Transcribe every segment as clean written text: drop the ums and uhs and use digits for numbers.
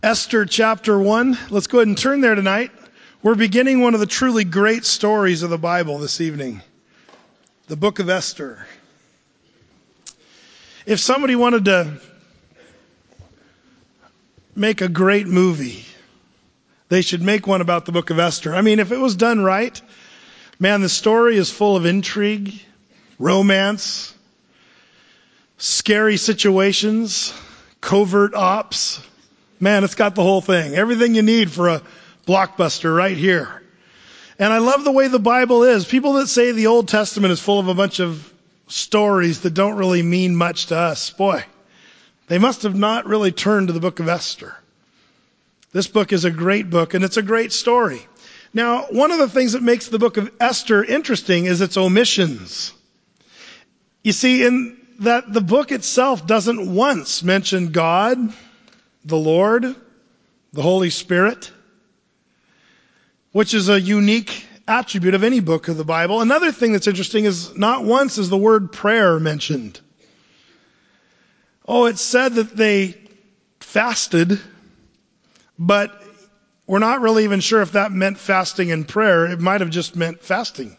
Esther chapter 1. Let's go ahead and turn there tonight. We're beginning one of the truly great stories of the Bible this evening. The book of Esther. If somebody wanted to make a great movie, they should make one about the book of Esther. I mean, if it was done right, man, the story is full of intrigue, romance, scary situations, covert ops. Man, it's got the whole thing. Everything you need for a blockbuster right here. And I love the way the Bible is. People that say the Old Testament is full of a bunch of stories that don't really mean much to us, boy, they must have not really turned to the book of Esther. This book is a great book, and it's a great story. Now, one of the things that makes the book of Esther interesting is its omissions. You see, in that the book itself doesn't once mention God, the Lord, the Holy Spirit, which is a unique attribute of any book of the Bible. Another thing that's interesting is not once is the word prayer mentioned. Oh, it's said that they fasted, but we're not really even sure if that meant fasting and prayer. It might have just meant fasting.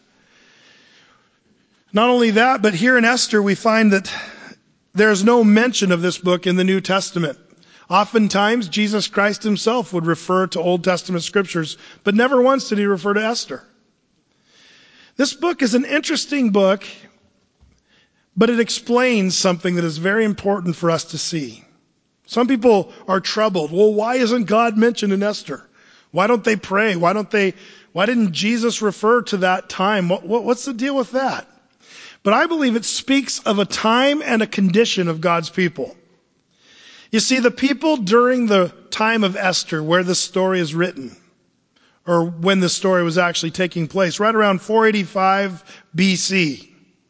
Not only that, but here in Esther we find that there's no mention of this book in the New Testament. Oftentimes, Jesus Christ himself would refer to Old Testament scriptures, but never once did he refer to Esther. This book is an interesting book, but it explains something that is very important for us to see. Some people are troubled. Well, why isn't God mentioned in Esther? Why don't they pray? Why didn't Jesus refer to that time? What's the deal with that? But I believe it speaks of a time and a condition of God's people. You see, the people during the time of Esther, where the story is written, or when the story was actually taking place, right around 485 BC,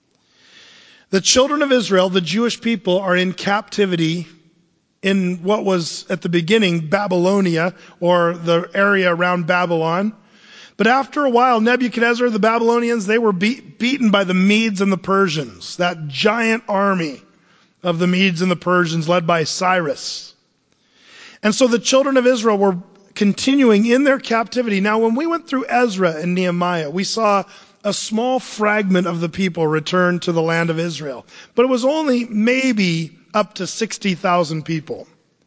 the children of Israel, the Jewish people, are in captivity in what was at the beginning Babylonia, or the area around Babylon. But after a while, Nebuchadnezzar, the Babylonians, they were beaten by the Medes and the Persians, that giant army of the Medes and the Persians led by Cyrus. And so the children of Israel were continuing in their captivity. Now, when we went through Ezra and Nehemiah, we saw a small fragment of the people return to the land of Israel. But it was only maybe up to 60,000 people.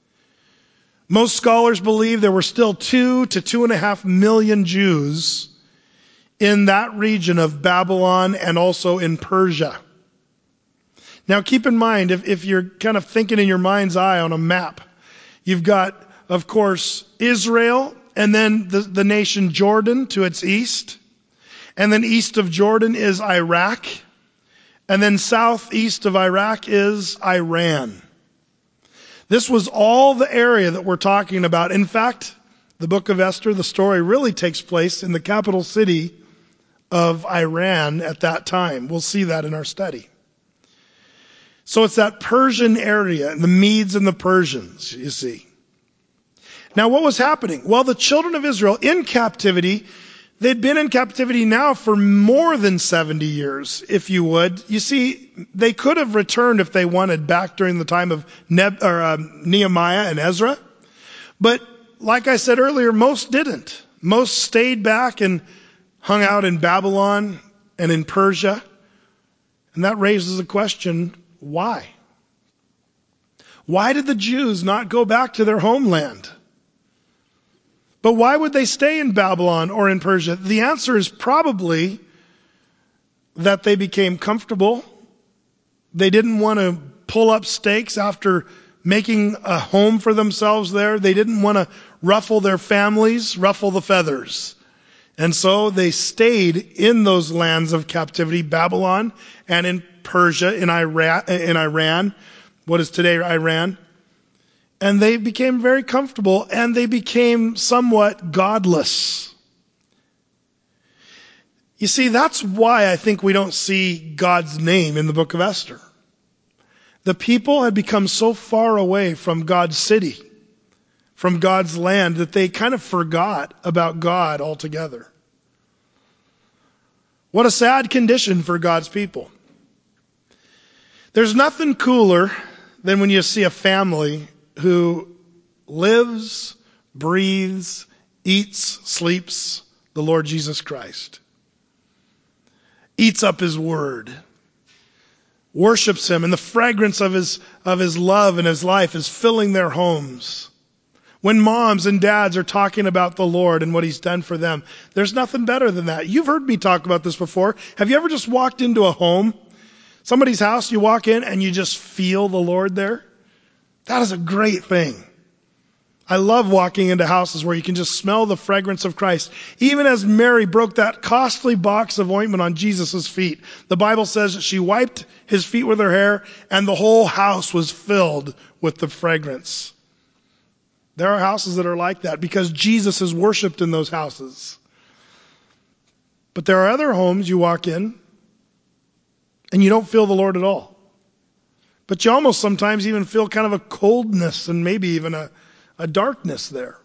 Most scholars believe there were still 2 to 2.5 million Jews in that region of Babylon and also in Persia. Now keep in mind, if you're kind of thinking in your mind's eye on a map, you've got, of course, Israel, and then the nation Jordan to its east. And then east of Jordan is Iraq. And then southeast of Iraq is Iran. This was all the area that we're talking about. In fact, the book of Esther, the story really takes place in the capital city of Iran at that time. We'll see that in our study. So it's that Persian area, the Medes and the Persians, you see. Now what was happening? Well, the children of Israel in captivity, they'd been in captivity now for more than 70 years, if you would. You see, they could have returned if they wanted back during the time of Nehemiah and Ezra. But like I said earlier, most didn't. Most stayed back and hung out in Babylon and in Persia. And that raises a question, why? Why did the Jews not go back to their homeland? But why would they stay in Babylon or in Persia? The answer is probably that they became comfortable. They didn't want to pull up stakes after making a home for themselves there. They didn't want to ruffle their families, ruffle the feathers. And so they stayed in those lands of captivity, Babylon and in Persia, in Iran, what is today Iran. And they became very comfortable, and they became somewhat godless. You see, that's why I think we don't see God's name in the book of Esther. The people had become so far away from God's city, from God's land, that they kind of forgot about God altogether. What a sad condition for God's people. There's nothing cooler than when you see a family who lives, breathes, eats, sleeps the Lord Jesus Christ. Eats up his word, worships him, and the fragrance of his love and his life is filling their homes. When moms and dads are talking about the Lord and what he's done for them, there's nothing better than that. You've heard me talk about this before. Have you ever just walked into a home, somebody's house, you walk in and you just feel the Lord there? That is a great thing. I love walking into houses where you can just smell the fragrance of Christ. Even as Mary broke that costly box of ointment on Jesus' feet, the Bible says that she wiped his feet with her hair and the whole house was filled with the fragrance. There are houses that are like that because Jesus is worshiped in those houses. But there are other homes you walk in and you don't feel the Lord at all. But you almost sometimes even feel kind of a coldness and maybe even a darkness there.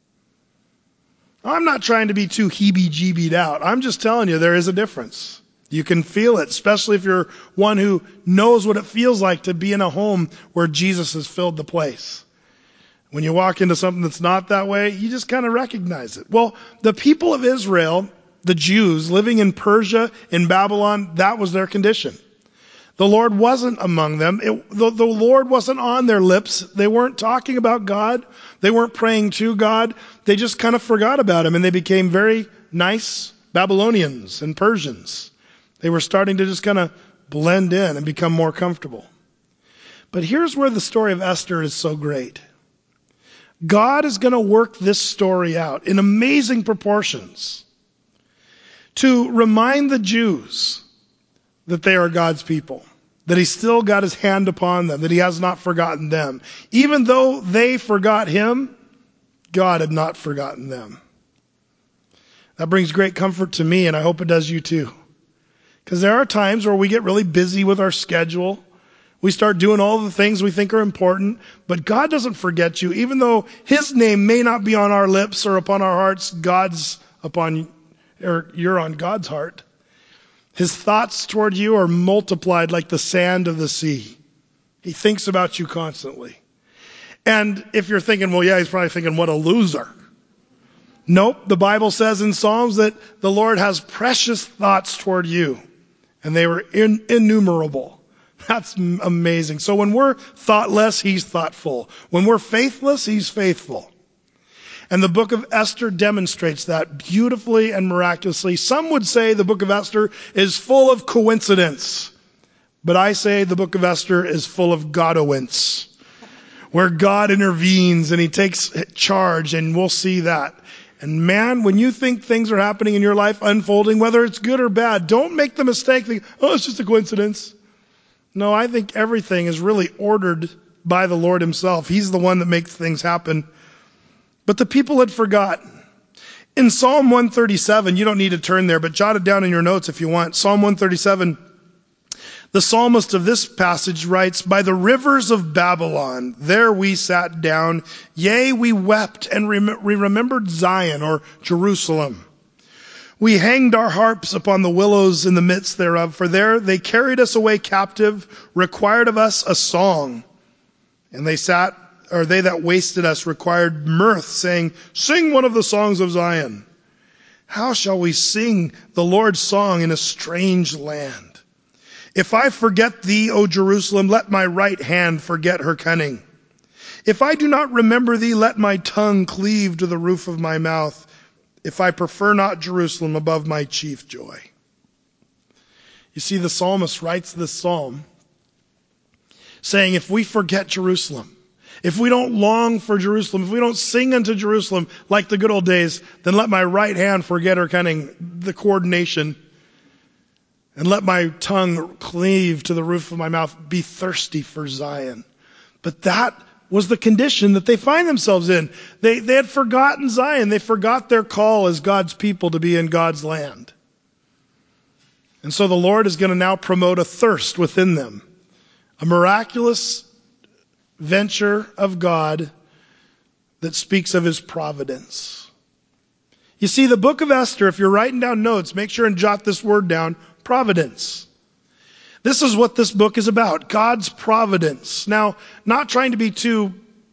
I'm not trying to be too heebie-jeebied out. I'm just telling you there is a difference. You can feel it, especially if you're one who knows what it feels like to be in a home where Jesus has filled the place. When you walk into something that's not that way, you just kind of recognize it. Well, the people of Israel, the Jews living in Persia, in Babylon, that was their condition. The Lord wasn't among them. The Lord wasn't on their lips. They weren't talking about God. They weren't praying to God. They just kind of forgot about him, and they became very nice Babylonians and Persians. They were starting to just kind of blend in and become more comfortable. But here's where the story of Esther is so great. God is going to work this story out in amazing proportions to remind the Jews that they are God's people, that he's still got his hand upon them, that he has not forgotten them. Even though they forgot him, God had not forgotten them. That brings great comfort to me, and I hope it does you too. Because there are times where we get really busy with our schedule. We start doing all the things we think are important, but God doesn't forget you. Even though his name may not be on our lips or upon our hearts, you're on God's heart. His thoughts toward you are multiplied like the sand of the sea. He thinks about you constantly. And if you're thinking, well, yeah, he's probably thinking, what a loser. Nope, the Bible says in Psalms that the Lord has precious thoughts toward you, and they were innumerable. That's amazing. So when we're thoughtless, he's thoughtful. When we're faithless, he's faithful. And the book of Esther demonstrates that beautifully and miraculously. Some would say the book of Esther is full of coincidence. But I say the book of Esther is full of Godowance, where God intervenes and he takes charge, and we'll see that. And man, when you think things are happening in your life, unfolding, whether it's good or bad, don't make the mistake thinking, oh, it's just a coincidence. No, I think everything is really ordered by the Lord himself. He's the one that makes things happen. But the people had forgotten. In Psalm 137, you don't need to turn there, but jot it down in your notes if you want. Psalm 137, the psalmist of this passage writes, by the rivers of Babylon, there we sat down. Yea, we wept and we remembered Zion, or Jerusalem. We hanged our harps upon the willows in the midst thereof, for there they carried us away captive, required of us a song. And they that wasted us required mirth, saying, sing one of the songs of Zion. How shall we sing the Lord's song in a strange land? If I forget thee, O Jerusalem, let my right hand forget her cunning. If I do not remember thee, let my tongue cleave to the roof of my mouth. If I prefer not Jerusalem above my chief joy. You see, the psalmist writes this psalm saying, if we forget Jerusalem, if we don't long for Jerusalem, if we don't sing unto Jerusalem like the good old days, then let my right hand forget her cunning, the coordination, and let my tongue cleave to the roof of my mouth, be thirsty for Zion. But that was the condition that they find themselves in. They had forgotten Zion. They forgot their call as God's people to be in God's land. And so the Lord is going to now promote a thirst within them, a miraculous venture of God that speaks of his providence. You see, the book of Esther, if you're writing down notes, make sure and jot this word down, providence. This is what this book is about, God's providence. Now, not trying to be too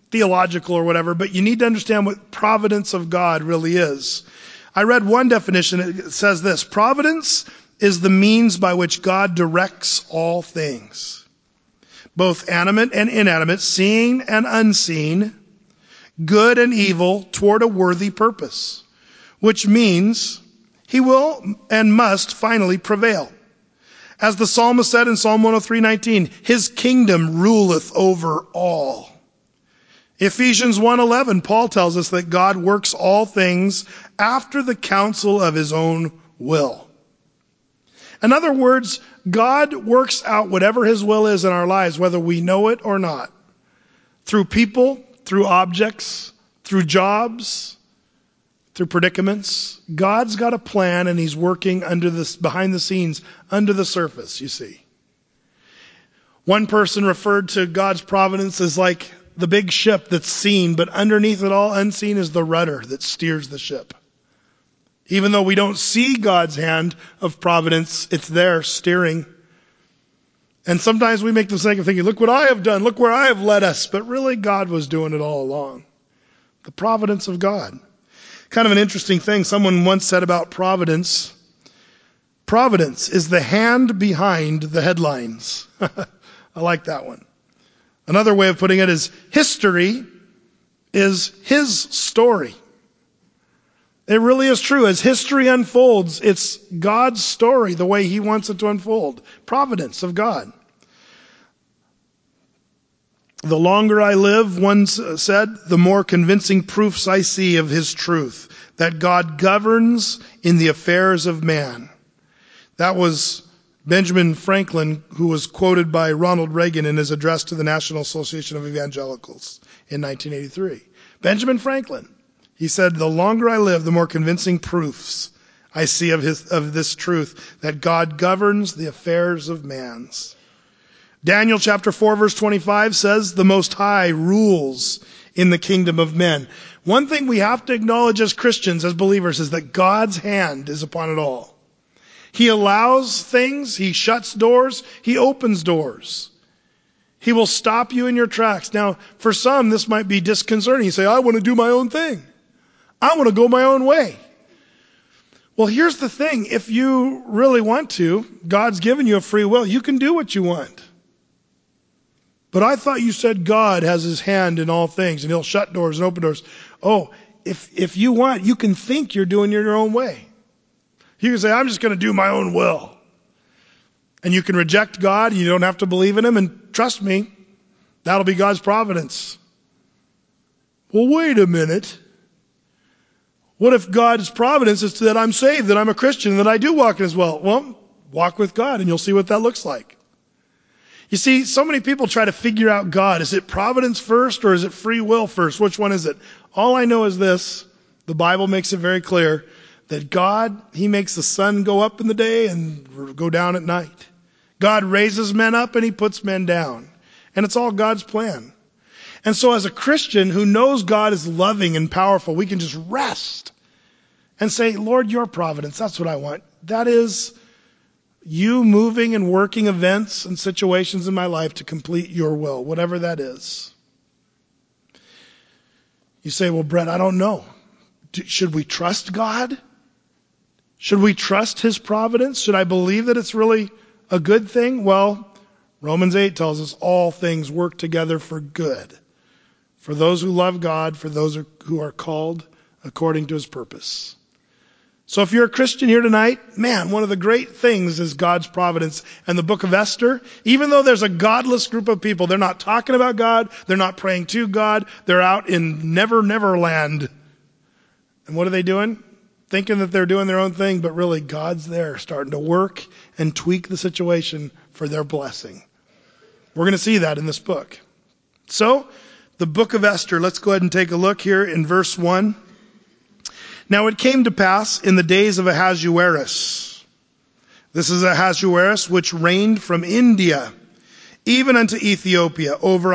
theological or whatever, but you need to understand what providence of God really is. I read one definition. It says this: providence is the means by which God directs all things, both animate and inanimate, seen and unseen, good and evil, toward a worthy purpose, which means he will and must finally prevail. As the psalmist said in Psalm 103:19, his kingdom ruleth over all. Ephesians 1:11, Paul tells us that God works all things after the counsel of his own will. In other words, God works out whatever his will is in our lives, whether we know it or not. Through people, through objects, through jobs, through predicaments. God's got a plan, and he's working behind the scenes, under the surface, you see. One person referred to God's providence as like the big ship that's seen, but underneath it all, unseen, is the rudder that steers the ship. Even though we don't see God's hand of providence, it's there steering. And sometimes we make the mistake of thinking, look what I have done, look where I have led us. But really, God was doing it all along. The providence of God. Kind of an interesting thing someone once said about providence. Providence is the hand behind the headlines. I like that one. Another way of putting it is history is his story. It really is true. As history unfolds, it's God's story the way he wants it to unfold. Providence of God. The longer I live, one said, the more convincing proofs I see of his truth, that God governs in the affairs of man. That was Benjamin Franklin, who was quoted by Ronald Reagan in his address to the National Association of Evangelicals in 1983. Benjamin Franklin. He said, the longer I live, the more convincing proofs I see of this truth, that God governs the affairs of man. Daniel chapter 4 verse 25 says, the Most High rules in the kingdom of men. One thing we have to acknowledge as Christians, as believers, is that God's hand is upon it all. He allows things, he shuts doors, he opens doors. He will stop you in your tracks. Now, for some, this might be disconcerting. You say, I want to do my own thing. I want to go my own way. Well, here's the thing. If you really want to, God's given you a free will. You can do what you want. But I thought you said God has his hand in all things, and he'll shut doors and open doors. Oh, if you want, you can think you're doing your own way. You can say, I'm just going to do my own will. And you can reject God. You don't have to believe in him. And trust me, that'll be God's providence. Well, wait a minute. What if God's providence is that I'm saved, that I'm a Christian, that I do walk in his will? Well, walk with God and you'll see what that looks like. You see, so many people try to figure out God. Is it providence first or is it free will first? Which one is it? All I know is this. The Bible makes it very clear that God, he makes the sun go up in the day and go down at night. God raises men up and he puts men down. And it's all God's plan. And so as a Christian who knows God is loving and powerful, we can just rest and say, Lord, your providence, that's what I want. That is you moving and working events and situations in my life to complete your will, whatever that is. You say, well, Brett, I don't know. Should we trust God? Should we trust his providence? Should I believe that it's really a good thing? Well, Romans 8 tells us all things work together for good. For those who love God, for those who are called according to his purpose. So if you're a Christian here tonight, man, one of the great things is God's providence. And the book of Esther, even though there's a godless group of people, they're not talking about God, they're not praying to God, they're out in never land. And what are they doing? Thinking that they're doing their own thing, but really God's there starting to work and tweak the situation for their blessing. We're going to see that in this book. So, the book of Esther, let's go ahead and take a look here in verse 1. Now it came to pass in the days of Ahasuerus. This is Ahasuerus, which reigned from India, even unto Ethiopia, over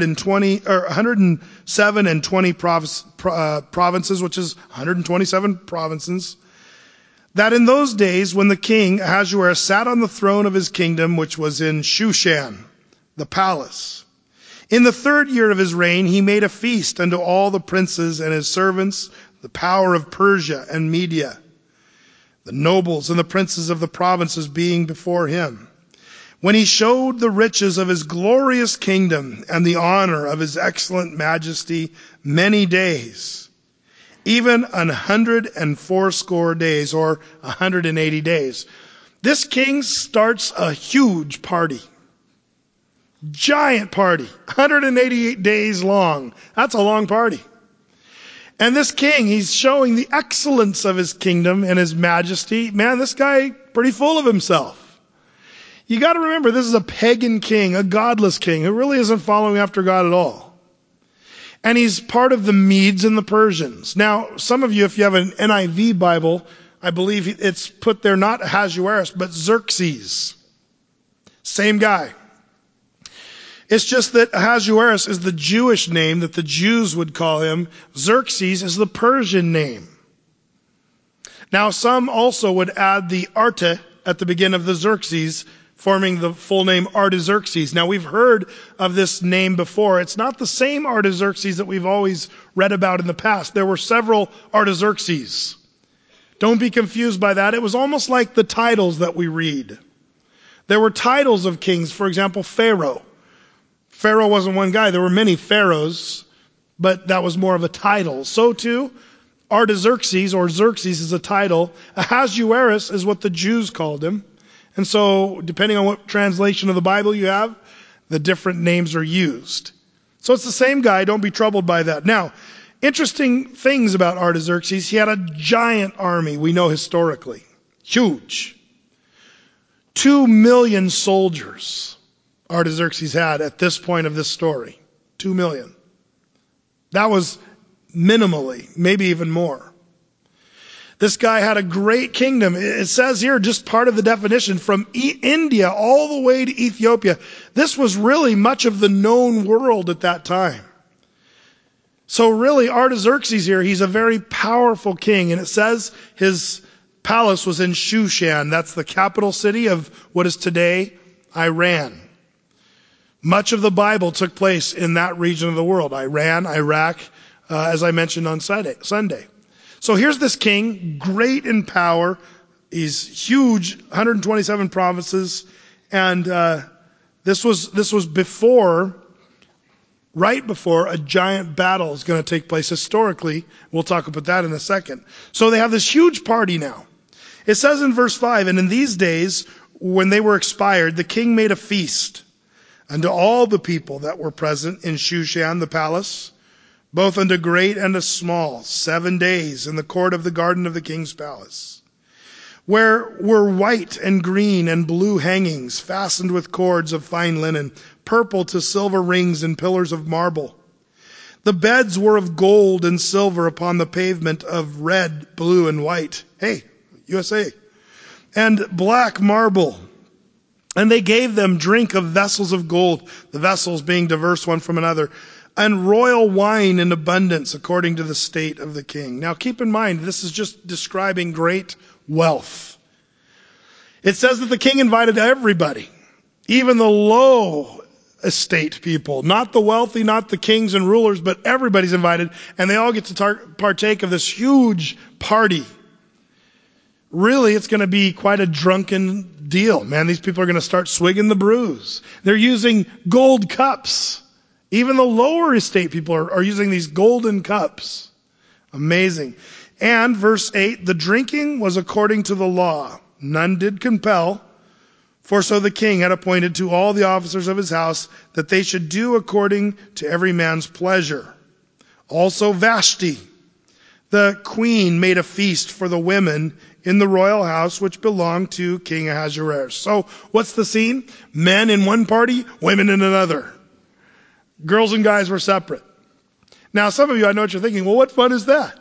107 and 20 provinces, which is 127 provinces. That in those days, when the king Ahasuerus sat on the throne of his kingdom, which was in Shushan, the palace, In the 3rd year of his reign, he made a feast unto all the princes and his servants, the power of Persia and Media, the nobles and the princes of the provinces being before him. When he showed the riches of his glorious kingdom and the honor of his excellent majesty many days, even 180 days, or 180 days. This king starts a huge party. Giant party. 188 days long. That's a long party. And this king, he's showing the excellence of his kingdom and his majesty. Man, this guy pretty full of himself. You got to remember, this is a pagan king, a godless king who really isn't following after God at all. And he's part of the Medes and the Persians. Now, some of you, if you have an NIV Bible, I believe it's put there not Ahasuerus, but Xerxes. Same guy. It's just that Ahasuerus is the Jewish name that the Jews would call him. Xerxes is the Persian name. Now, some also would add the Arte at the beginning of the Xerxes, forming the full name Artaxerxes. Now, we've heard of this name before. It's not the same Artaxerxes that we've always read about in the past. There were several Artaxerxes. Don't be confused by that. It was almost like the titles that we read. There were titles of kings. For example, Pharaoh. Pharaoh wasn't one guy. There were many pharaohs, but that was more of a title. So too, Artaxerxes, or Xerxes, is a title. Ahasuerus is what the Jews called him. And so, depending on what translation of the Bible you have, the different names are used. So it's the same guy. Don't be troubled by that. Now, interesting things about Artaxerxes. He had a giant army, we know historically. Huge. 2 million soldiers Artaxerxes had at this point of this story. 2 million. That was minimally, maybe even more. This guy had a great kingdom. It says here, just part of the definition, from India all the way to Ethiopia. This was really much of the known world at that time. So really, Artaxerxes here, he's a very powerful king. And it says his palace was in Shushan. That's the capital city of what is today Iran. Much of the Bible took place in that region of the world. Iran, Iraq, as I mentioned on Sunday. So here's this king, great in power. He's huge, 127 provinces. And this was before, right before a giant battle is going to take place historically. We'll talk about that in a second. So they have this huge party now. It says in verse 5, and in these days, when they were expired, the king made a feast unto all the people that were present in Shushan the palace, both unto great and to small, 7 days in the court of the garden of the king's palace, where were white and green and blue hangings fastened with cords of fine linen, purple to silver rings and pillars of marble. The beds were of gold and silver upon the pavement of red, blue, and white. Hey, USA. And black marble. And they gave them drink of vessels of gold, the vessels being diverse one from another, and royal wine in abundance according to the state of the king. Now keep in mind, this is just describing great wealth. It says that the king invited everybody, even the low estate people, not the wealthy, not the kings and rulers, but everybody's invited, and they all get to partake of this huge party. Really, it's going to be quite a drunken deal. Man, these people are going to start swigging the brews. They're using gold cups. Even the lower estate people are using these golden cups. Amazing. And verse 8, the drinking was according to the law. None did compel. For so the king had appointed to all the officers of his house that they should do according to every man's pleasure. Also Vashti, the queen, made a feast for the women in the royal house which belonged to King Ahasuerus. So what's the scene? Men in one party, women in another. Girls and guys were separate. Now some of you, I know what you're thinking, well, what fun is that?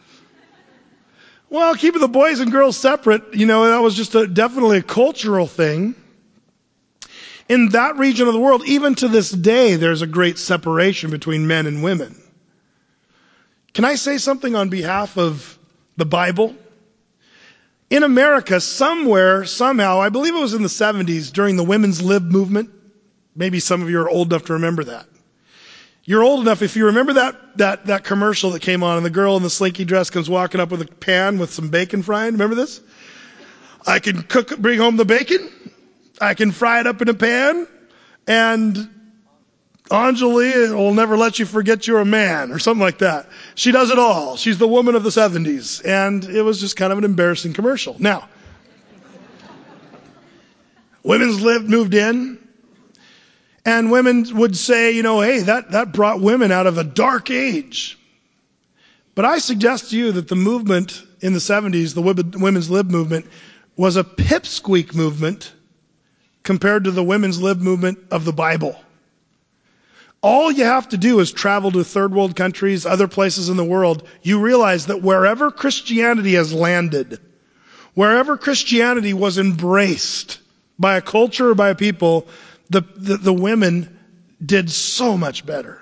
Well, keeping the boys and girls separate, that was just definitely a cultural thing. In that region of the world, even to this day, there's a great separation between men and women. Can I say something on behalf of the Bible? In America, somewhere, somehow, I believe it was in the 70s during the women's lib movement. Maybe some of you are old enough to remember that. You're old enough, if you remember that commercial that came on and the girl in the slinky dress comes walking up with a pan with some bacon frying. Remember this? I can bring home the bacon. I can fry it up in a pan. And Anjali will never let you forget you're a man or something like that. She does it all. She's the woman of the 70s. And it was just kind of an embarrassing commercial. Now, women's lib moved in. And women would say, hey, that brought women out of a dark age. But I suggest to you that the movement in the 70s, the women's lib movement, was a pipsqueak movement compared to the women's lib movement of the Bible. All you have to do is travel to third world countries, other places in the world. You realize that wherever Christianity has landed, wherever Christianity was embraced by a culture or by a people, the women did so much better.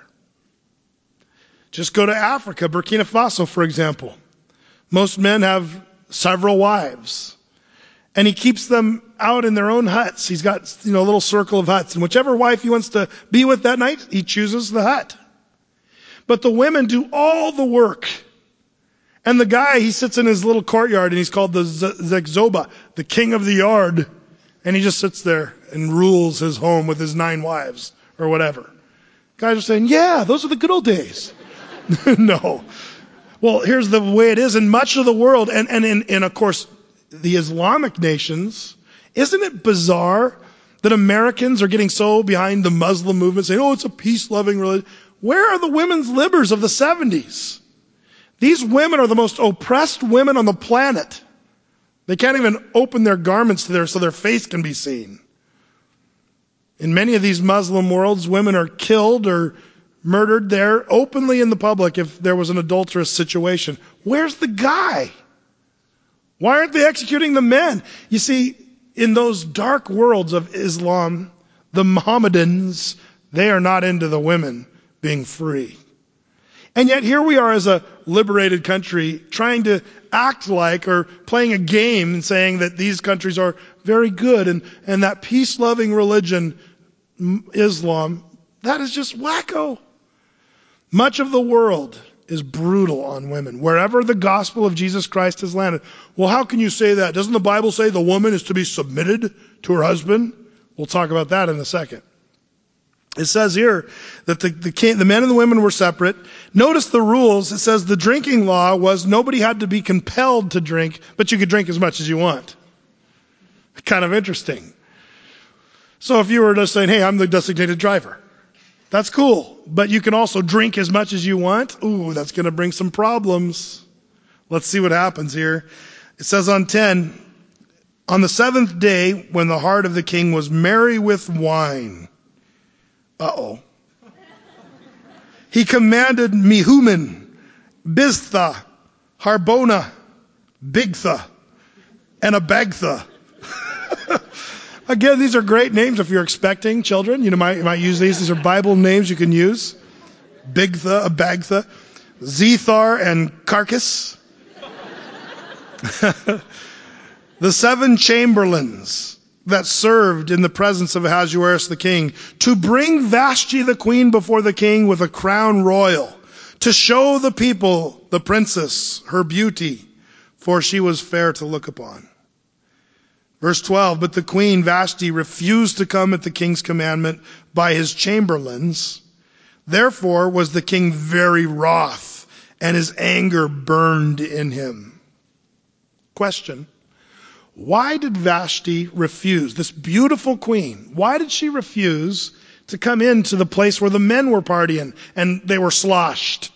Just go to Africa, Burkina Faso, for example. Most men have several wives. And he keeps them out in their own huts. He's got, a little circle of huts. And whichever wife he wants to be with that night, he chooses the hut. But the women do all the work. And the guy, he sits in his little courtyard and he's called the Zegzoba, the king of the yard. And he just sits there and rules his home with his 9 wives or whatever. Guys are saying, yeah, those are the good old days. No. Well, here's the way it is in much of the world. And in, of course, the Islamic nations. Isn't it bizarre that Americans are getting so behind the Muslim movement, saying, it's a peace-loving religion? Where are the women's libbers of the 70s? These women are the most oppressed women on the planet. They can't even open their garments so their face can be seen. In many of these Muslim worlds, women are killed or murdered there openly in the public if there was an adulterous situation. Where's the guy? Why aren't they executing the men? You see, in those dark worlds of Islam, the Mohammedans, they are not into the women being free. And yet here we are as a liberated country trying to act like or playing a game and saying that these countries are very good and that peace-loving religion, Islam, that is just wacko. Much of the world is brutal on women, wherever the gospel of Jesus Christ has landed. Well, how can you say that? Doesn't the Bible say the woman is to be submitted to her husband? We'll talk about that in a second. It says here that the men and the women were separate. Notice the rules. It says the drinking law was nobody had to be compelled to drink, but you could drink as much as you want. Kind of interesting. So if you were just saying, hey, I'm the designated driver, that's cool. But you can also drink as much as you want. Ooh, that's going to bring some problems. Let's see what happens here. It says on 10, on the 7th day, when the heart of the king was merry with wine. He commanded Mehuman, Biztha, Harbona, Bigtha, and Abagtha. Again, these are great names if you're expecting children. You might use these. These are Bible names you can use. Bigtha, Abagtha, Zethar, and Carcass. The 7 chamberlains that served in the presence of Ahasuerus the king to bring Vashti the queen before the king with a crown royal, to show the people the princess, her beauty, for she was fair to look upon. Verse 12, but the queen Vashti refused to come at the king's commandment by his chamberlains. Therefore was the king very wroth, and his anger burned in him. Question. Why did Vashti refuse, this beautiful queen, why did she refuse to come into the place where the men were partying and they were sloshed?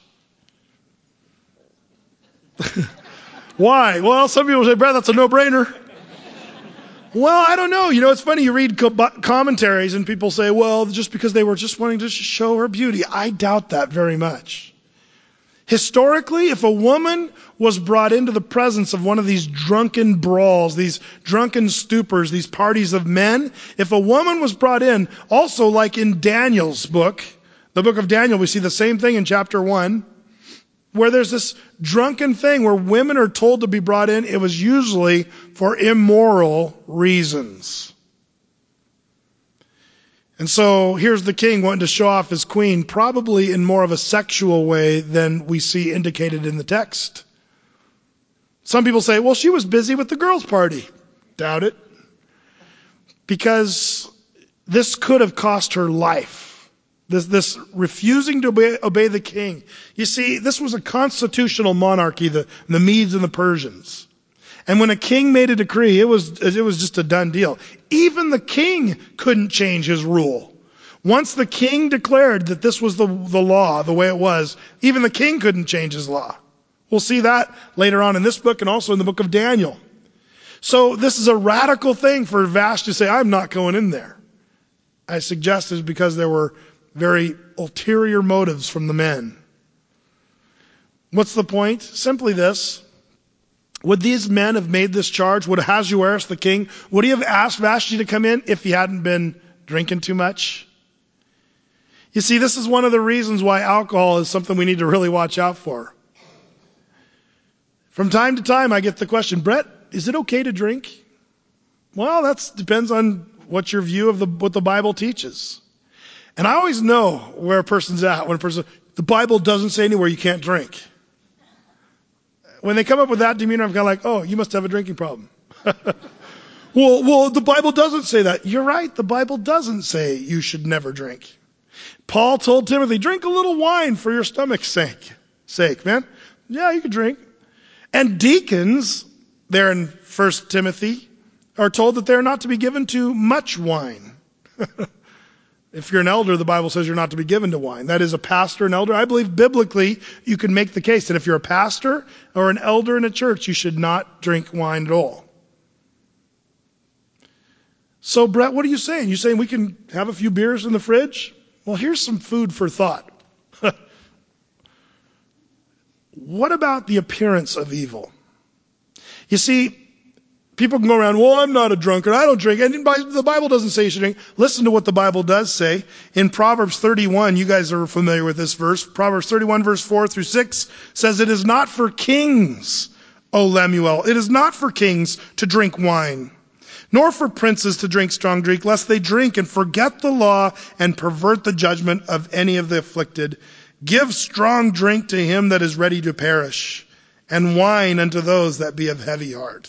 Why? Well, some people say, Brad, that's a no-brainer. Well, I don't know. It's funny. You read commentaries and people say, well, just because they were just wanting to show her beauty. I doubt that very much. Historically, if a woman was brought into the presence of one of these drunken brawls, these drunken stupors, these parties of men, if a woman was brought in, also like in Daniel's book, the book of Daniel, we see the same thing in chapter 1, where there's this drunken thing where women are told to be brought in, it was usually for immoral reasons. And so here's the king wanting to show off his queen, probably in more of a sexual way than we see indicated in the text. Some people say, well, she was busy with the girls' party. Doubt it. Because this could have cost her life. This refusing to obey the king. You see, this was a constitutional monarchy, the Medes and the Persians. And when a king made a decree, it was just a done deal. Even the king couldn't change his rule. Once the king declared that this was the law, the way it was, even the king couldn't change his law. We'll see that later on in this book and also in the book of Daniel. So this is a radical thing for Vashti to say, I'm not going in there. I suggest it's because there were very ulterior motives from the men. What's the point? Simply this. Would these men have made this charge? Would Ahasuerus, the king, would he have asked Vashti to come in if he hadn't been drinking too much? You see, this is one of the reasons why alcohol is something we need to really watch out for. From time to time, I get the question, Brett, is it okay to drink? Well, that depends on what your view of what the Bible teaches. And I always know where a person's at when the Bible doesn't say anywhere you can't drink. When they come up with that demeanor, I'm kind of like, oh, you must have a drinking problem. Well, the Bible doesn't say that. You're right. The Bible doesn't say you should never drink. Paul told Timothy, drink a little wine for your stomach's sake, man. Yeah, you can drink. And deacons, there in 1 Timothy, are told that they're not to be given to much wine. If you're an elder, the Bible says you're not to be given to wine. That is a pastor, an elder. I believe biblically you can make the case that if you're a pastor or an elder in a church, you should not drink wine at all. So, Brett, what are you saying? You saying we can have a few beers in the fridge? Well, here's some food for thought. What about the appearance of evil? You see, people can go around, well, I'm not a drunkard, I don't drink. And the Bible doesn't say you should drink. Listen to what the Bible does say. In Proverbs 31, you guys are familiar with this verse. Proverbs 31 verse 4 through 6 says, it is not for kings, O Lemuel, it is not for kings to drink wine, nor for princes to drink strong drink, lest they drink and forget the law and pervert the judgment of any of the afflicted. Give strong drink to him that is ready to perish, and wine unto those that be of heavy heart.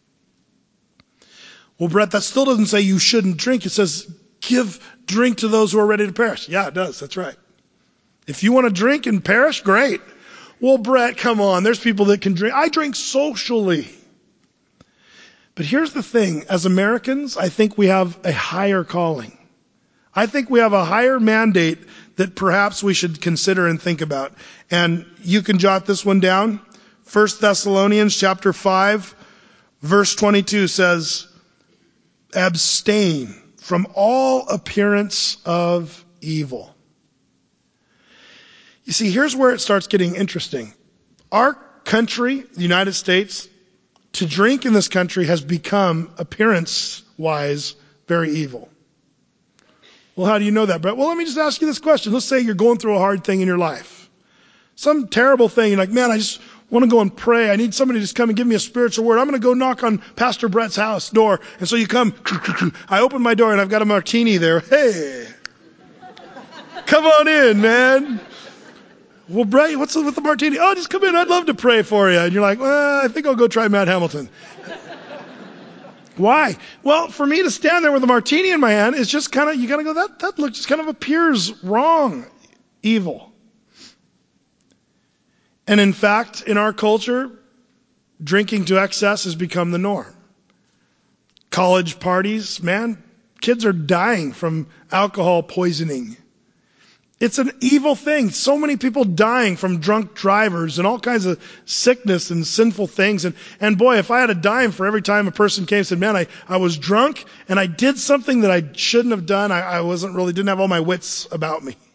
Well, Brett, that still doesn't say you shouldn't drink. It says, give drink to those who are ready to perish. Yeah, it does. That's right. If you want to drink and perish, great. Well, Brett, come on. There's people that can drink. I drink socially. But here's the thing. As Americans, I think we have a higher calling. I think we have a higher mandate that perhaps we should consider and think about. And you can jot this one down. 1 Thessalonians chapter 5, verse 22 says, abstain from all appearance of evil. You see, here's where it starts getting interesting. Our country, the United States, to drink in this country has become, appearance-wise, very evil. Well, how do you know that, Brett? Well, let me just ask you this question. Let's say you're going through a hard thing in your life. Some terrible thing. You're like, man, I just want to go and pray. I need somebody to just come and give me a spiritual word. I'm going to go knock on Pastor Brett's house door. And so you come, I open my door and I've got a martini there. Hey, come on in, man. Well, Brett, what's with the martini? Oh, just come in. I'd love to pray for you. And you're like, well, I think I'll go try Matt Hamilton. Why? Well, for me to stand there with a martini in my hand is just kind of, you got to go, that looks just kind of appears wrong, evil. And in fact, in our culture, drinking to excess has become the norm. College parties, man, kids are dying from alcohol poisoning. It's an evil thing. So many people dying from drunk drivers and all kinds of sickness and sinful things. And boy, if I had a dime for every time a person came and said, man, I was drunk and I did something that I shouldn't have done. I didn't have all my wits about me.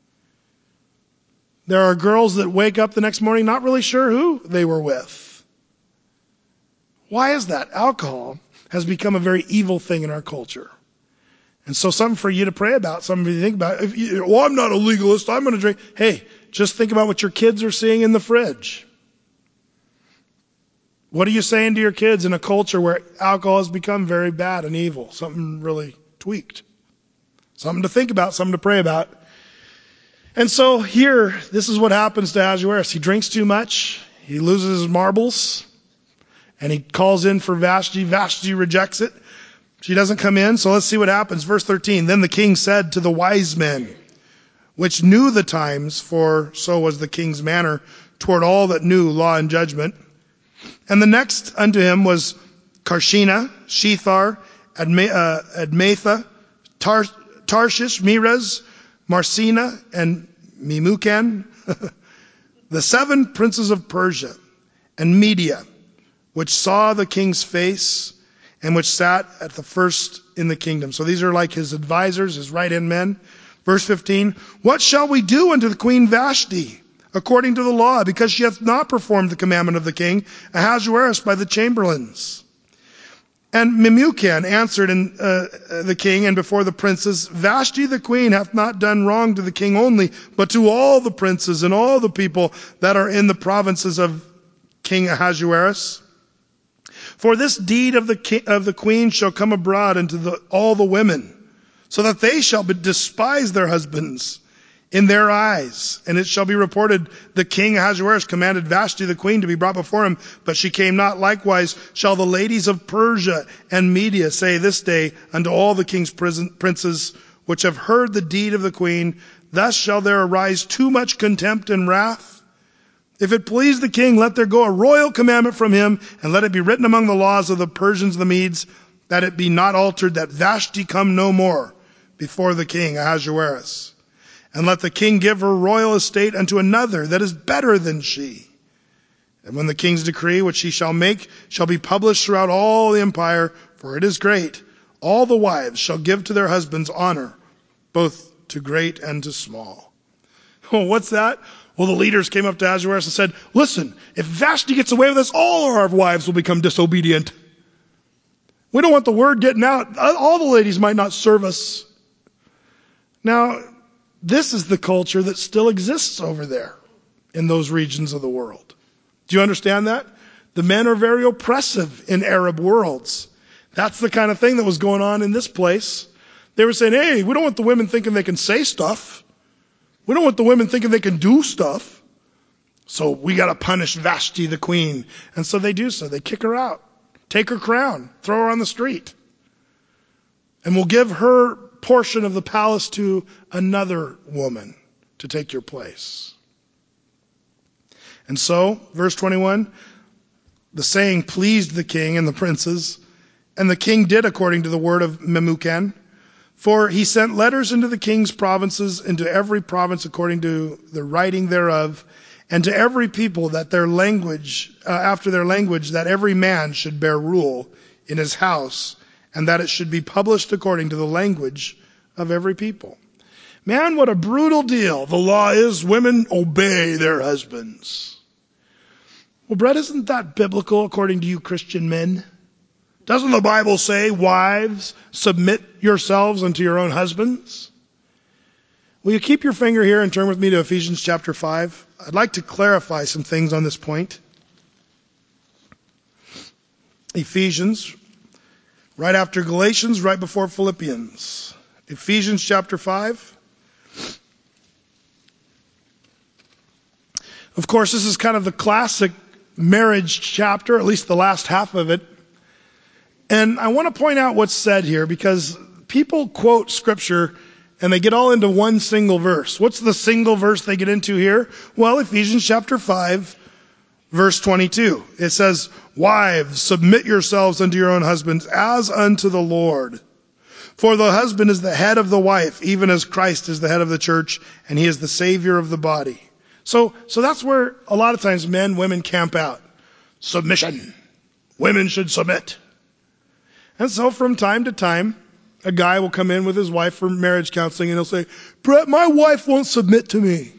There are girls that wake up the next morning not really sure who they were with. Why is that? Alcohol has become a very evil thing in our culture. And so something for you to pray about, something for you to think about. Well, I'm not a legalist, I'm going to drink. Hey, just think about what your kids are seeing in the fridge. What are you saying to your kids in a culture where alcohol has become very bad and evil? Something really tweaked. Something to think about, something to pray about. And so here, this is what happens to Ahasuerus. He drinks too much. He loses his marbles. And he calls in for Vashti. Vashti rejects it. She doesn't come in. So let's see what happens. Verse 13. Then the king said to the wise men, which knew the times, for so was the king's manner toward all that knew law and judgment. And the next unto him was Karshena, Shethar, Admatha, Tarshish, Meres, Marsena, and Memucan, the 7 princes of Persia and Media, which saw the king's face and which sat at the first in the kingdom. So these are like his advisors, his right-hand men. Verse 15, what shall we do unto the queen Vashti according to the law, because she hath not performed the commandment of the king Ahasuerus by the chamberlains? And Memucan answered the king and before the princes, Vashti the queen hath not done wrong to the king only, but to all the princes and all the people that are in the provinces of King Ahasuerus. For this deed of the queen shall come abroad unto all the women, so that they shall despise their husbands in their eyes. And it shall be reported, the king Ahasuerus commanded Vashti the queen to be brought before him, but she came not. Likewise shall the ladies of Persia and Media say this day unto all the king's princes, which have heard the deed of the queen, thus shall there arise too much contempt and wrath. If it please the king, let there go a royal commandment from him, and let it be written among the laws of the Persians and the Medes, that it be not altered, that Vashti come no more before the king Ahasuerus. And let the king give her royal estate unto another that is better than she. And when the king's decree, which he shall make, shall be published throughout all the empire, for it is great, all the wives shall give to their husbands honor, both to great and to small. Oh, what's that? Well, the leaders came up to Ahasuerus and said, listen, if Vashti gets away with this, all our wives will become disobedient. We don't want the word getting out. All the ladies might not serve us. Now, this is the culture that still exists over there in those regions of the world. Do you understand that? The men are very oppressive in Arab worlds. That's the kind of thing that was going on in this place. They were saying, hey, we don't want the women thinking they can say stuff. We don't want the women thinking they can do stuff. So we got to punish Vashti the queen. And so they do so. They kick her out, take her crown, throw her on the street. And we'll give her portion of the palace to another woman to take your place. And so, verse 21, the saying pleased the king and the princes, and the king did according to the word of Memucan. For he sent letters into the king's provinces, into every province according to the writing thereof, and to every people that their language, after their language, that every man should bear rule in his house, and that it should be published according to the language of every people. Man, what a brutal deal. The law is women obey their husbands. Well, Brett, isn't that biblical according to you Christian men? Doesn't the Bible say, wives, submit yourselves unto your own husbands? Will you keep your finger here and turn with me to Ephesians chapter 5? I'd like to clarify some things on this point. Ephesians, right after Galatians, right before Philippians. Ephesians chapter 5. Of course, this is kind of the classic marriage chapter, at least the last half of it. And I want to point out what's said here, because people quote scripture and they get all into one single verse. What's the single verse they get into here? Well, Ephesians chapter 5, verse 22. It says, wives, submit yourselves unto your own husbands as unto the Lord. For the husband is the head of the wife, even as Christ is the head of the church, and he is the Savior of the body. So that's where a lot of times men, women camp out. Submission. Women should submit. And so from time to time, a guy will come in with his wife for marriage counseling and he'll say, Brett, my wife won't submit to me.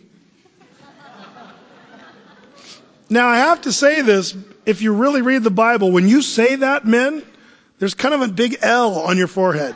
Now I have to say this, if you really read the Bible, when you say that, men, there's kind of a big L on your forehead.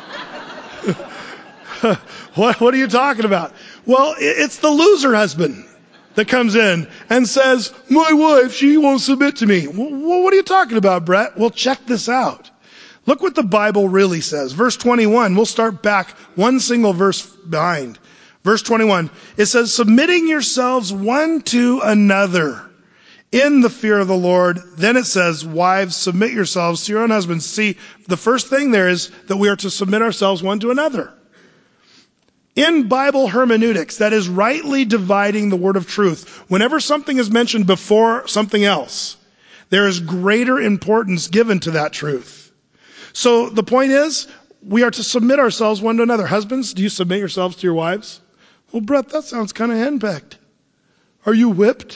What are you talking about? Well, it's the loser husband that comes in and says, my wife, she won't submit to me. Well, what are you talking about, Brett? Well, check this out. Look what the Bible really says. Verse 21, we'll start back one single verse behind. Verse 21, it says, submitting yourselves one to another in the fear of the Lord. Then it says, wives, submit yourselves to your own husbands. See, the first thing there is that we are to submit ourselves one to another. In Bible hermeneutics, that is rightly dividing the word of truth, whenever something is mentioned before something else, there is greater importance given to that truth. So the point is, we are to submit ourselves one to another. Husbands, do you submit yourselves to your wives? Well, Brett, that sounds kind of henpecked. Are you whipped?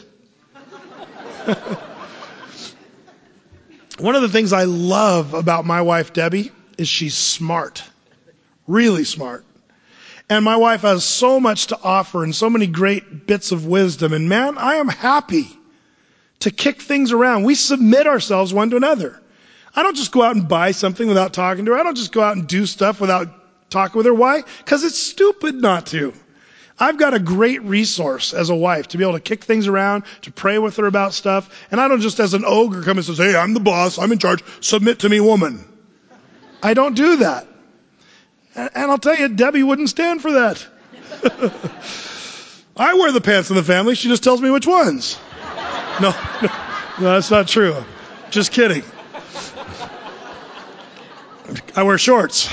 One of the things I love about my wife, Debbie, is she's smart. Really smart. And my wife has so much to offer and so many great bits of wisdom. And man, I am happy to kick things around. We submit ourselves one to another. I don't just go out and buy something without talking to her. I don't just go out and do stuff without talking with her. Why? Because it's stupid not to. I've got a great resource as a wife to be able to kick things around, to pray with her about stuff. And I don't just as an ogre come and say, hey, I'm the boss, I'm in charge, submit to me, woman. I don't do that. And I'll tell you, Debbie wouldn't stand for that. I wear the pants in the family. She just tells me which ones. No, that's not true. Just kidding. I wear shorts.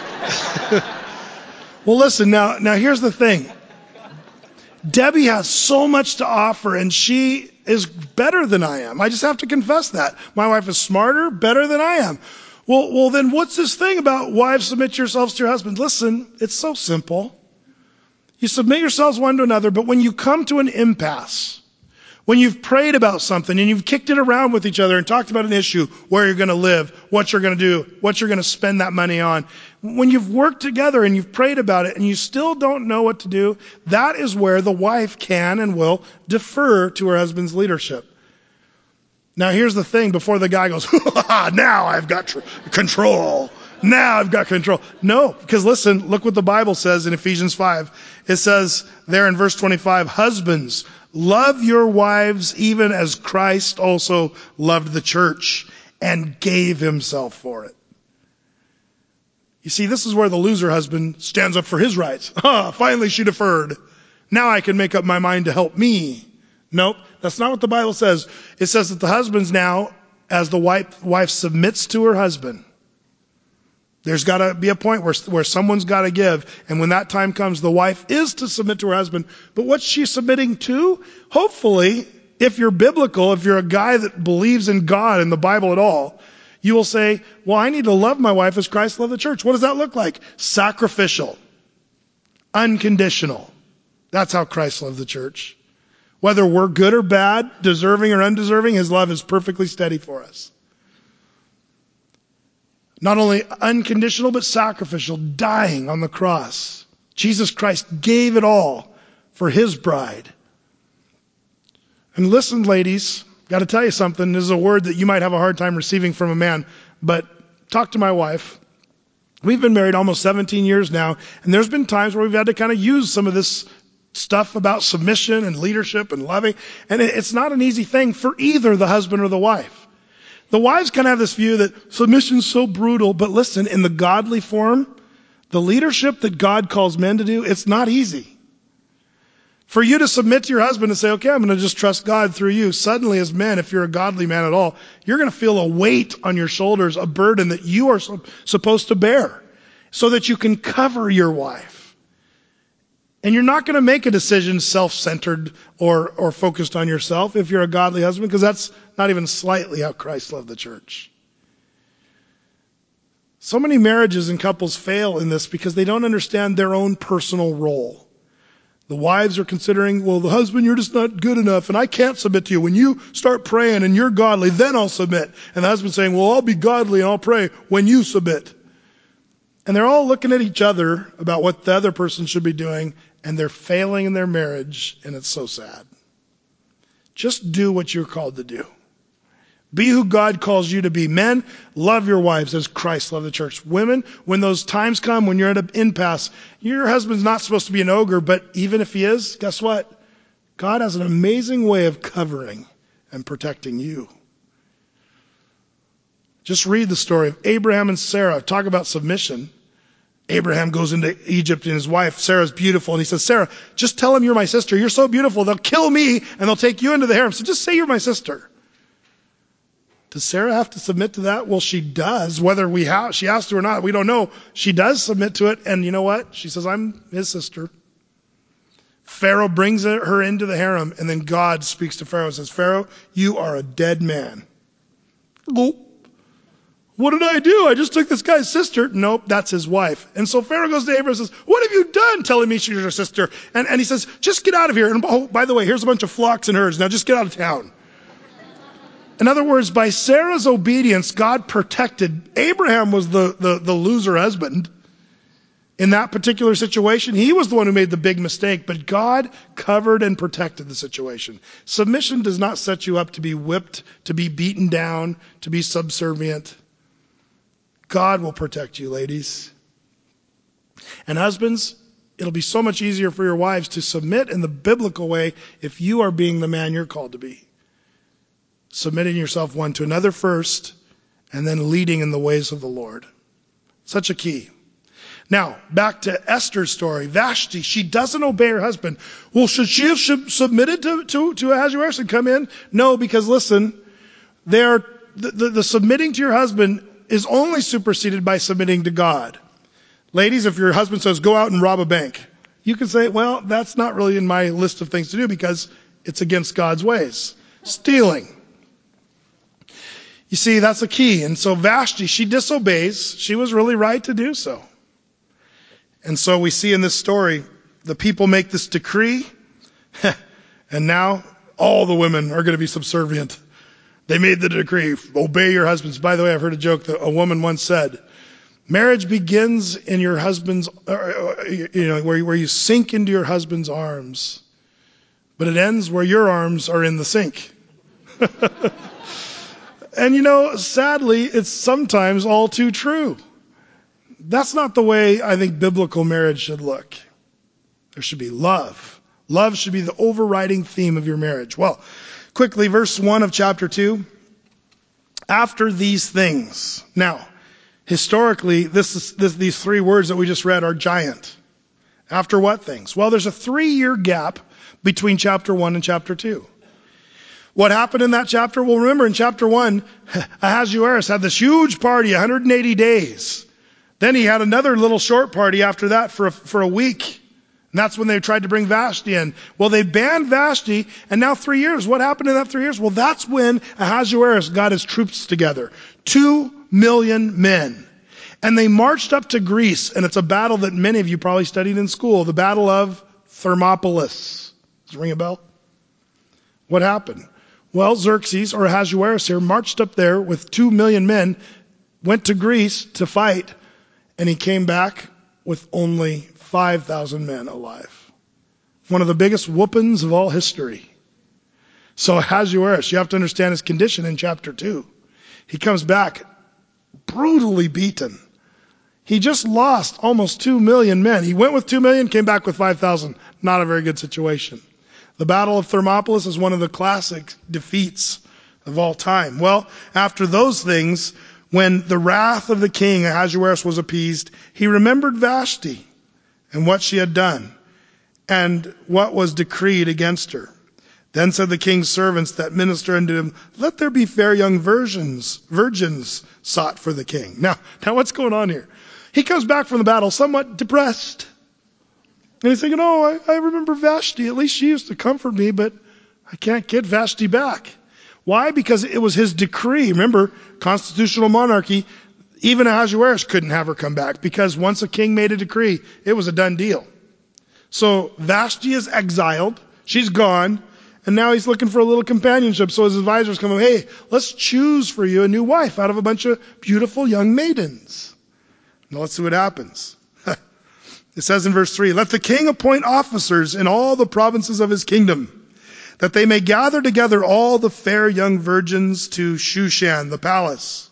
Well, listen, now here's the thing. Debbie has so much to offer, and she is better than I am. I just have to confess that. My wife is smarter, better than I am. Well, then what's this thing about wives submit yourselves to your husbands? Listen, it's so simple. You submit yourselves one to another, but when you come to an impasse, when you've prayed about something and you've kicked it around with each other and talked about an issue, where you're going to live, what you're going to do, what you're going to spend that money on, when you've worked together and you've prayed about it and you still don't know what to do, that is where the wife can and will defer to her husband's leadership. Now here's the thing, before the guy goes, now I've got control. Now I've got control. No, because listen, look what the Bible says in Ephesians 5. It says there in verse 25, husbands, love your wives even as Christ also loved the church and gave himself for it. You see, this is where the loser husband stands up for his rights. Finally she deferred. Now I can make up my mind to help me. Nope, that's not what the Bible says. It says that the husbands now, as the wife submits to her husband, there's got to be a point where someone's got to give. And when that time comes, the wife is to submit to her husband. But what's she submitting to? Hopefully, if you're biblical, if you're a guy that believes in God and the Bible at all, you will say, well, I need to love my wife as Christ loved the church. What does that look like? Sacrificial. Unconditional. That's how Christ loved the church. Whether we're good or bad, deserving or undeserving, his love is perfectly steady for us. Not only unconditional, but sacrificial, dying on the cross. Jesus Christ gave it all for his bride. And listen, ladies, got to tell you something. This is a word that you might have a hard time receiving from a man, but talk to my wife. We've been married almost 17 years now, and there's been times where we've had to kind of use some of this stuff about submission and leadership and loving, and it's not an easy thing for either the husband or the wife. The wives kind of have this view that submission's so brutal, but listen, in the godly form, the leadership that God calls men to do, it's not easy. For you to submit to your husband and say, okay, I'm going to just trust God through you. Suddenly as men, if you're a godly man at all, you're going to feel a weight on your shoulders, a burden that you are supposed to bear so that you can cover your wife. And you're not going to make a decision self-centered or focused on yourself if you're a godly husband, because that's not even slightly how Christ loved the church. So many marriages and couples fail in this because they don't understand their own personal role. The wives are considering, well, the husband, you're just not good enough, and I can't submit to you. When you start praying and you're godly, then I'll submit. And the husband's saying, well, I'll be godly and I'll pray when you submit. And they're all looking at each other about what the other person should be doing, and they're failing in their marriage, and it's so sad. Just do what you're called to do. Be who God calls you to be. Men, love your wives as Christ loved the church. Women, when those times come, when you're at an impasse, your husband's not supposed to be an ogre, but even if he is, guess what? God has an amazing way of covering and protecting you. Just read the story of Abraham and Sarah. Talk about submission. Abraham goes into Egypt and his wife, Sarah's beautiful. And he says, Sarah, just tell them you're my sister. You're so beautiful. They'll kill me and they'll take you into the harem. So just say you're my sister. Does Sarah have to submit to that? Well, she does. Whether she has to or not, we don't know. She does submit to it. And you know what? She says, I'm his sister. Pharaoh brings her into the harem. And then God speaks to Pharaoh and says, Pharaoh, you are a dead man. Nope. What did I do? I just took this guy's sister. Nope, that's his wife. And so Pharaoh goes to Abraham and says, what have you done telling me she's your sister? And he says, just get out of here. And oh, by the way, here's a bunch of flocks and herds. Now just get out of town. In other words, by Sarah's obedience, God protected. Abraham was the loser husband. In that particular situation, he was the one who made the big mistake, but God covered and protected the situation. Submission does not set you up to be whipped, to be beaten down, to be subservient. God will protect you, ladies. And husbands, it'll be so much easier for your wives to submit in the biblical way if you are being the man you're called to be. Submitting yourself one to another first, and then leading in the ways of the Lord. Such a key. Now, back to Esther's story. Vashti, she doesn't obey her husband. Well, should she have submitted to Ahasuerus and come in? No, because listen, the submitting to your husband is only superseded by submitting to God. Ladies, if your husband says, go out and rob a bank, you can say, well, that's not really in my list of things to do because it's against God's ways. Stealing. You see, that's a key. And so Vashti, she disobeys. She was really right to do so. And so we see in this story, the people make this decree, and now all the women are going to be subservient. They made the decree, obey your husbands. By the way, I've heard a joke that a woman once said, marriage begins in your husband's, where you sink into your husband's arms, but it ends where your arms are in the sink. And sadly, it's sometimes all too true. That's not the way I think biblical marriage should look. There should be love. Love should be the overriding theme of your marriage. Well, quickly, verse 1 of chapter 2. After these things. Now, historically, these three words that we just read are giant. After what things? Well, there's a 3-year gap between chapter 1 and chapter 2. What happened in that chapter? Well, remember in chapter 1, Ahasuerus had this huge party, 180 days. Then he had another little short party after that for a week. And that's when they tried to bring Vashti in. Well, they banned Vashti, and now 3 years. What happened in that 3 years? Well, that's when Ahasuerus got his troops together. 2 million men. And they marched up to Greece, and it's a battle that many of you probably studied in school, the Battle of Thermopylae. Does it ring a bell? What happened? Well, Xerxes, or Ahasuerus here, marched up there with 2 million men, went to Greece to fight, and he came back with only 5,000 men alive. One of the biggest whoopings of all history. So Ahasuerus, you have to understand his condition in chapter 2. He comes back brutally beaten. He just lost almost 2 million men. He went with 2 million, came back with 5,000. Not a very good situation. The Battle of Thermopylae is one of the classic defeats of all time. Well, after those things, when the wrath of the king Ahasuerus was appeased, he remembered Vashti and what she had done and what was decreed against her. Then said the king's servants that minister unto him, let there be fair young virgins sought for the king. Now what's going on here? He comes back from the battle somewhat depressed. And he's thinking, I remember Vashti. At least she used to comfort me, but I can't get Vashti back. Why? Because it was his decree. Remember, constitutional monarchy, even Ahasuerus couldn't have her come back because once a king made a decree, it was a done deal. So Vashti is exiled. She's gone. And now he's looking for a little companionship. So his advisors come up, hey, let's choose for you a new wife out of a bunch of beautiful young maidens. Now let's see what happens. It says in verse 3, let the king appoint officers in all the provinces of his kingdom, that they may gather together all the fair young virgins to Shushan, the palace,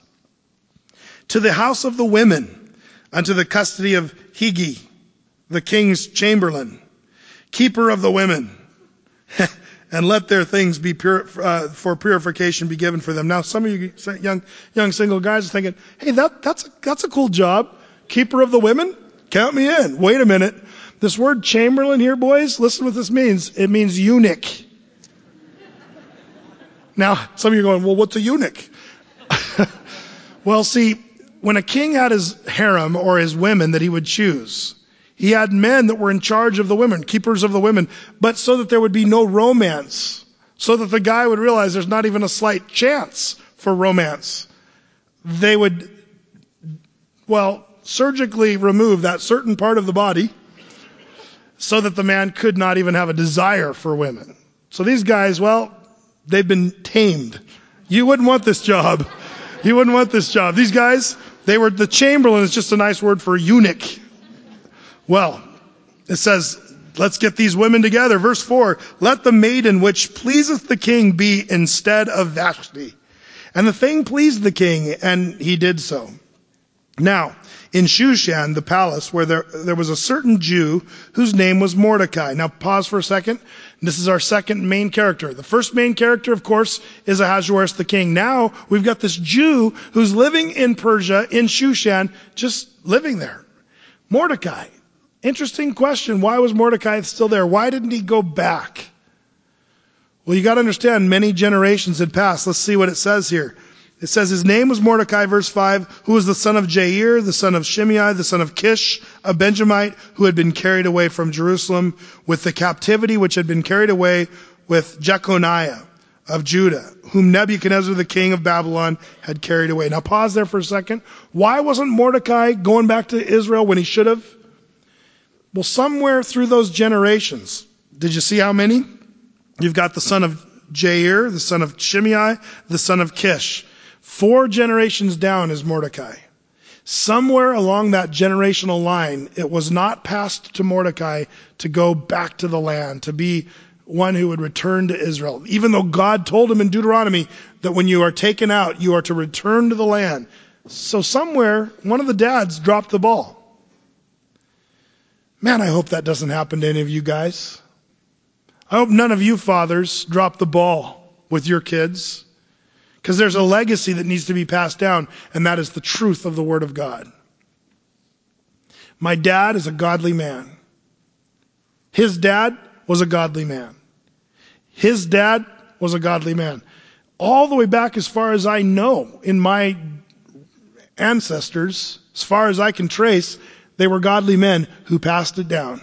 to the house of the women, unto the custody of Higi, the king's chamberlain, keeper of the women. and let their things be pure, for purification be given for them. Now, some of you young single guys are thinking, hey, that's a cool job. Keeper of the women? Count me in. Wait a minute. This word chamberlain here, boys, listen what this means. It means eunuch. Now, some of you are going, well, what's a eunuch? Well, see, when a king had his harem or his women that he would choose, he had men that were in charge of the women, keepers of the women, but so that there would be no romance, so that the guy would realize there's not even a slight chance for romance. They would, surgically remove that certain part of the body so that the man could not even have a desire for women. So these guys, they've been tamed. You wouldn't want this job. You wouldn't want this job. These guys, they were the chamberlain. It's just a nice word for eunuch. Well, it says, let's get these women together. Verse 4, let the maiden which pleaseth the king be instead of Vashti. And the thing pleased the king, and he did so. Now, in Shushan, the palace, where there was a certain Jew whose name was Mordecai. Now, pause for a second. This is our second main character. The first main character, of course, is Ahasuerus the king. Now, we've got this Jew who's living in Persia, in Shushan, just living there. Mordecai. Interesting question. Why was Mordecai still there? Why didn't he go back? Well, you got to understand, many generations had passed. Let's see what it says here. It says his name was Mordecai, verse 5, who was the son of Jair, the son of Shimei, the son of Kish, a Benjamite, who had been carried away from Jerusalem with the captivity which had been carried away with Jeconiah of Judah, whom Nebuchadnezzar, the king of Babylon, had carried away. Now pause there for a second. Why wasn't Mordecai going back to Israel when he should have? Well, somewhere through those generations, did you see how many? You've got the son of Jair, the son of Shimei, the son of Kish. 4 generations down is Mordecai. Somewhere along that generational line, it was not passed to Mordecai to go back to the land, to be one who would return to Israel. Even though God told him in Deuteronomy that when you are taken out, you are to return to the land. So somewhere, one of the dads dropped the ball. Man, I hope that doesn't happen to any of you guys. I hope none of you fathers drop the ball with your kids. Because there's a legacy that needs to be passed down, and that is the truth of the Word of God. My dad is a godly man. His dad was a godly man. His dad was a godly man. All the way back as far as I know, in my ancestors, as far as I can trace, they were godly men who passed it down.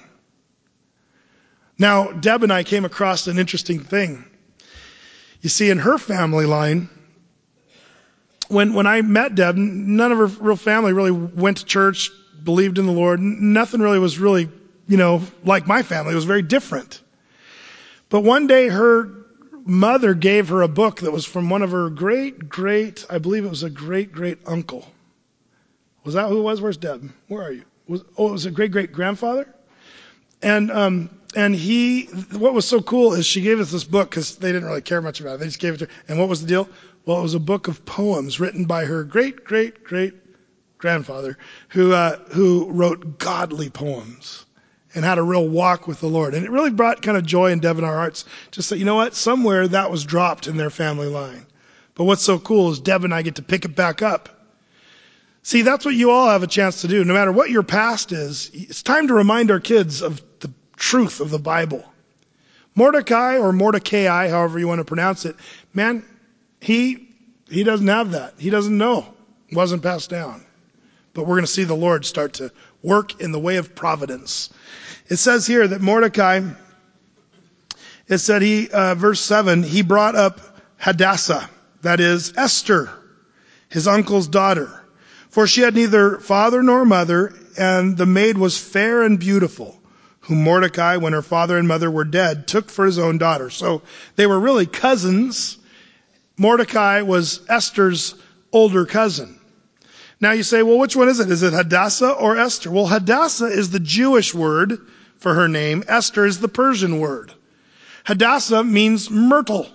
Now, Deb and I came across an interesting thing. You see, in her family line, when I met Deb, none of her real family really went to church, believed in the Lord. Nothing really was really, like my family. It was very different. But one day her mother gave her a book that was from one of her I believe it was a great uncle. Was that who it was? Where's Deb? Where are you? It was a great grandfather? And what was so cool is she gave us this book because they didn't really care much about it. They just gave it to her. And what was the deal? Well, it was a book of poems written by her great grandfather who wrote godly poems and had a real walk with the Lord. And it really brought kind of joy and Deb in our hearts. Just that, you know what? Somewhere that was dropped in their family line. But what's so cool is Deb and I get to pick it back up. See, that's what you all have a chance to do. No matter what your past is, it's time to remind our kids of the truth of the Bible. Mordecai, or Mordecai, however you want to pronounce it, man, he doesn't have that. He doesn't know. It wasn't passed down. But we're going to see the Lord start to work in the way of providence. It says here that Mordecai, it said verse 7, he brought up Hadassah, that is Esther, his uncle's daughter. For she had neither father nor mother, and the maid was fair and beautiful, whom Mordecai, when her father and mother were dead, took for his own daughter. So they were really cousins. Mordecai was Esther's older cousin. Now you say, well, which one is it? Is it Hadassah or Esther? Well, Hadassah is the Jewish word for her name. Esther is the Persian word. Hadassah means myrtle.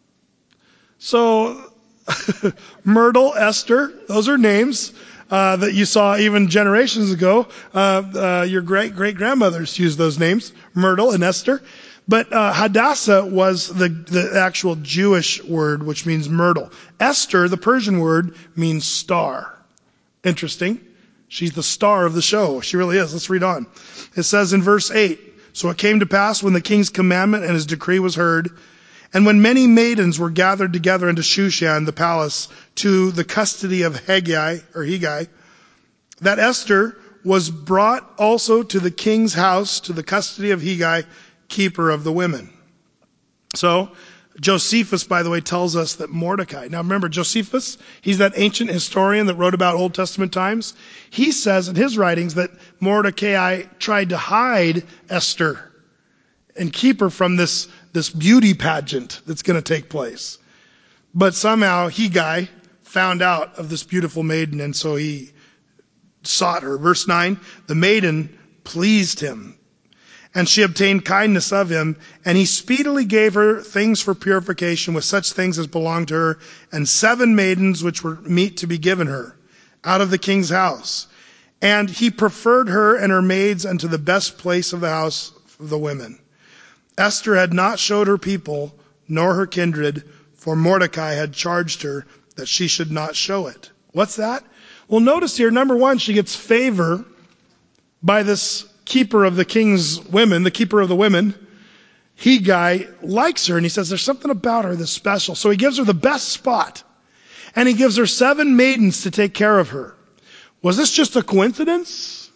So Myrtle, Esther, those are names that you saw even generations ago. Your great-grandmothers used those names, Myrtle and Esther. But Hadassah was the actual Jewish word, which means myrtle. Esther, the Persian word, means star. Interesting. She's the star of the show. She really is. Let's read on. It says in verse 8, so it came to pass when the king's commandment and his decree was heard, and when many maidens were gathered together into Shushan, the palace, to the custody of Hegai, that Esther was brought also to the king's house, to the custody of Hegai, keeper of the women. So, Josephus, by the way, tells us that Mordecai, now remember Josephus, he's that ancient historian that wrote about Old Testament times. He says in his writings that Mordecai tried to hide Esther and keep her from this beauty pageant that's going to take place. But somehow Hegai found out of this beautiful maiden, and so he sought her. Verse 9, the maiden pleased him, and she obtained kindness of him, and he speedily gave her things for purification with such things as belonged to her, and 7 maidens which were meet to be given her out of the king's house. And he preferred her and her maids unto the best place of the house of the women. Esther had not showed her people, nor her kindred, for Mordecai had charged her that she should not show it. What's that? Well, notice here, number 1, she gets favor by this keeper of the king's women, the keeper of the women. Hegai likes her, and he says there's something about her that's special. So he gives her the best spot, and he gives her 7 maidens to take care of her. Was this just a coincidence?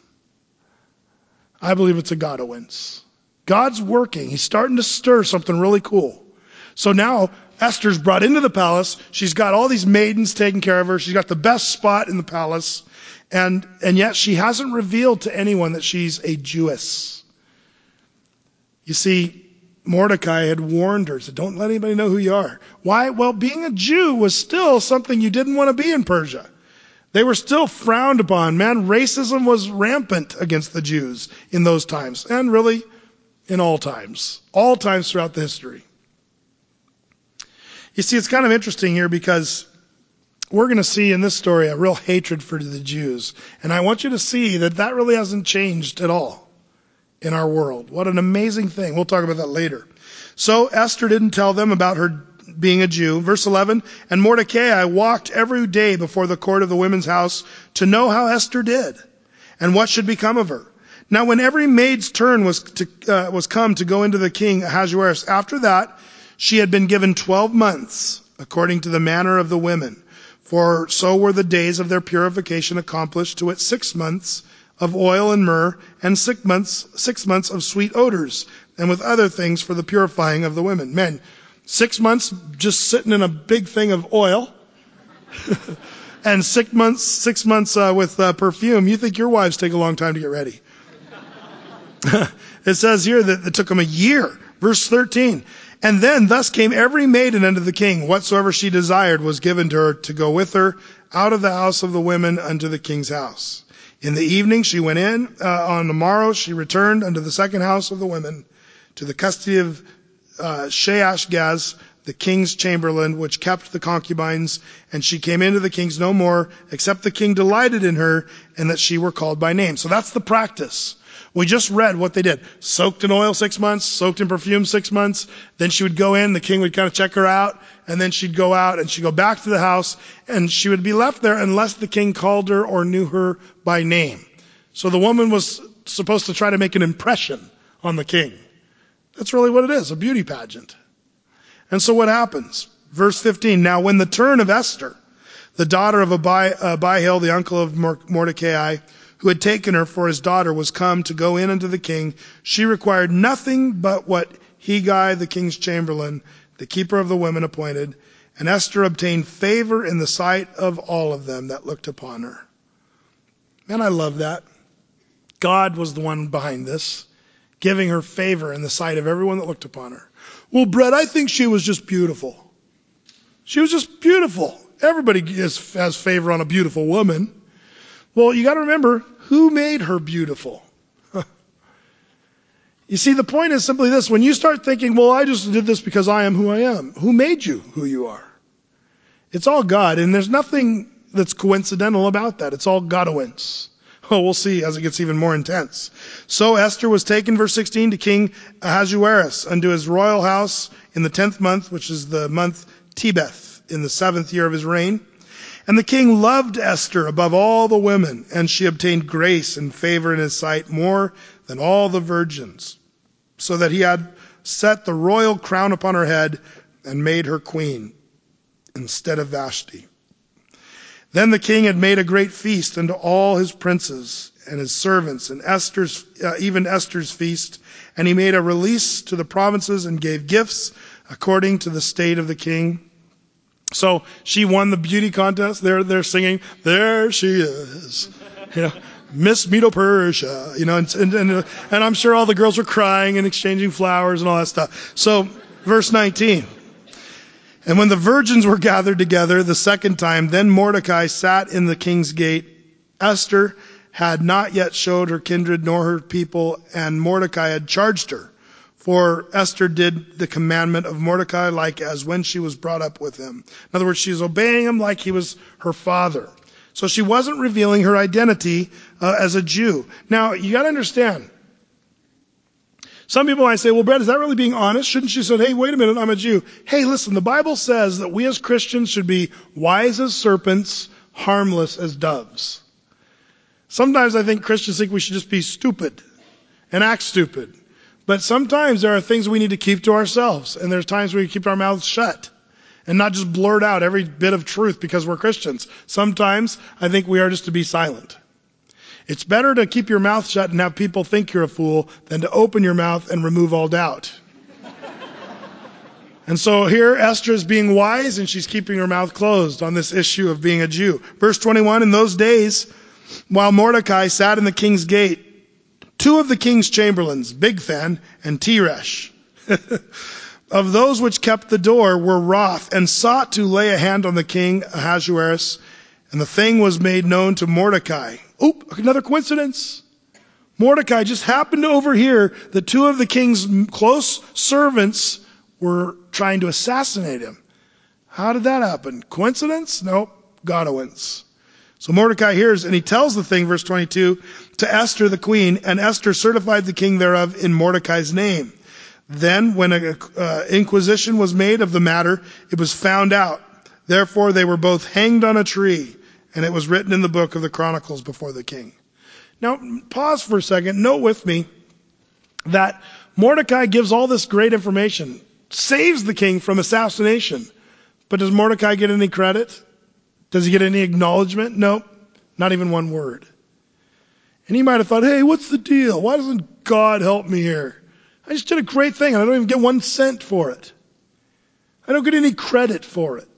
I believe it's a Godowince. God's working. He's starting to stir something really cool. So now Esther's brought into the palace. She's got all these maidens taking care of her. She's got the best spot in the palace. And yet she hasn't revealed to anyone that she's a Jewess. You see, Mordecai had warned her, said, don't let anybody know who you are. Why? Well, being a Jew was still something you didn't want to be in Persia. They were still frowned upon. Man, racism was rampant against the Jews in those times. And really, in all times throughout the history. You see, it's kind of interesting here because we're going to see in this story a real hatred for the Jews. And I want you to see that really hasn't changed at all in our world. What an amazing thing. We'll talk about that later. So Esther didn't tell them about her being a Jew. Verse 11, and Mordecai walked every day before the court of the women's house to know how Esther did and what should become of her. Now when every maid's turn was come to go into the king Ahasuerus, after that she had been given 12 months according to the manner of the women. For so were the days of their purification accomplished, to wit 6 months of oil and myrrh, and 6 months of sweet odors, and with other things for the purifying of the women. Men, 6 months just sitting in a big thing of oil, and 6 months with perfume. You think your wives take a long time to get ready? It says here that it took them a year. Verse 13. And then thus came every maiden unto the king. Whatsoever she desired was given to her to go with her out of the house of the women unto the king's house. In the evening she went in. On the morrow she returned unto the second house of the women, to the custody of Shaashgaz, the king's chamberlain, which kept the concubines. And she came into the king's no more, except the king delighted in her, and that she were called by name. So that's the practice. We just read what they did. Soaked in oil 6 months, soaked in perfume 6 months. Then she would go in, the king would kind of check her out, and then she'd go out and she'd go back to the house, and she would be left there unless the king called her or knew her by name. So the woman was supposed to try to make an impression on the king. That's really what it is, a beauty pageant. And so what happens? Verse 15, now when the turn of Esther, the daughter of Abihail, the uncle of Mordecai, who had taken her for his daughter, was come to go in unto the king, she required nothing but what Hegai, the king's chamberlain, the keeper of the women, appointed. And Esther obtained favor in the sight of all of them that looked upon her. Man, I love that. God was the one behind this, giving her favor in the sight of everyone that looked upon her. Well, Brett, I think she was just beautiful. She was just beautiful. Everybody has favor on a beautiful woman. Well, you got to remember, who made her beautiful? You see, the point is simply this. When you start thinking, well, I just did this because I am who I am. Who made you who you are? It's all God, and there's nothing that's coincidental about that. It's all Godowince. Oh, we'll see as it gets even more intense. So Esther was taken, verse 16, to King Ahasuerus unto his royal house in the 10th month, which is the month Tebeth, in the 7th year of his reign. And the king loved Esther above all the women, and she obtained grace and favor in his sight more than all the virgins, so that he had set the royal crown upon her head and made her queen instead of Vashti. Then the king had made a great feast unto all his princes and his servants, and even Esther's feast. And he made a release to the provinces and gave gifts according to the state of the king. So she won the beauty contest. They're singing, "There she is," Miss Medo-Persia, and I'm sure all the girls were crying and exchanging flowers and all that stuff. So, verse 19. And when the virgins were gathered together the second time, then Mordecai sat in the king's gate. Esther had not yet showed her kindred nor her people, and Mordecai had charged her. For Esther did the commandment of Mordecai like as when she was brought up with him. In other words, she's obeying him like he was her father. So she wasn't revealing her identity as a Jew. Now, you got to understand. Some people might say, well, Brett, is that really being honest? Shouldn't she say, hey, wait a minute, I'm a Jew. Hey, listen, the Bible says that we as Christians should be wise as serpents, harmless as doves. Sometimes I think Christians think we should just be stupid and act stupid. But sometimes there are things we need to keep to ourselves, and there's times where we keep our mouths shut and not just blurt out every bit of truth because we're Christians. Sometimes I think we are just to be silent. It's better to keep your mouth shut and have people think you're a fool than to open your mouth and remove all doubt. And so here Esther is being wise and she's keeping her mouth closed on this issue of being a Jew. Verse 21, in those days, while Mordecai sat in the king's gate, two of the king's chamberlains, Bigthan and Teresh, of those which kept the door, were wroth and sought to lay a hand on the king Ahasuerus, and the thing was made known to Mordecai. Oop, another coincidence. Mordecai just happened to overhear that two of the king's close servants were trying to assassinate him. How did that happen? Coincidence? Nope. Godowince. So Mordecai hears, and he tells the thing, verse 22, to Esther the queen, and Esther certified the king thereof in Mordecai's name. Then, when an inquisition was made of the matter, it was found out. Therefore they were both hanged on a tree, and it was written in the book of the Chronicles before the king. Now, pause for a second. Note with me that Mordecai gives all this great information, saves the king from assassination. But does Mordecai get any credit? Does he get any acknowledgement? No, not even one word. And he might have thought, hey, what's the deal? Why doesn't God help me here? I just did a great thing and I don't even get 1 cent for it. I don't get any credit for it.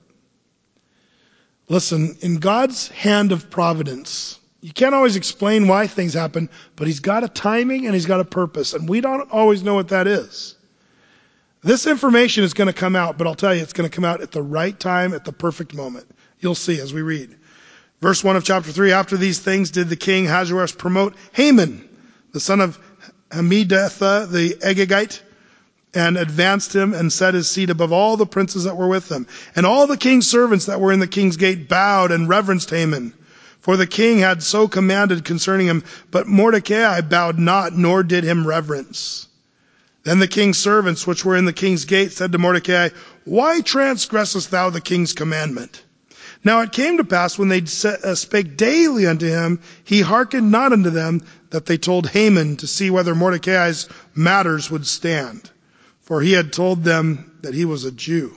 Listen, in God's hand of providence, you can't always explain why things happen, but he's got a timing and he's got a purpose, and we don't always know what that is. This information is going to come out, but I'll tell you, it's going to come out at the right time, at the perfect moment. You'll see as we read. Verse 1 of chapter 3, after these things did the king Ahasuerus promote Haman, the son of Hammedatha the Agagite, and advanced him and set his seat above all the princes that were with him. And all the king's servants that were in the king's gate bowed and reverenced Haman, for the king had so commanded concerning him. But Mordecai bowed not, nor did him reverence. Then the king's servants which were in the king's gate said to Mordecai, why transgressest thou the king's commandment? Now it came to pass when they spake daily unto him, he hearkened not unto them, that they told Haman to see whether Mordecai's matters would stand. For he had told them that he was a Jew.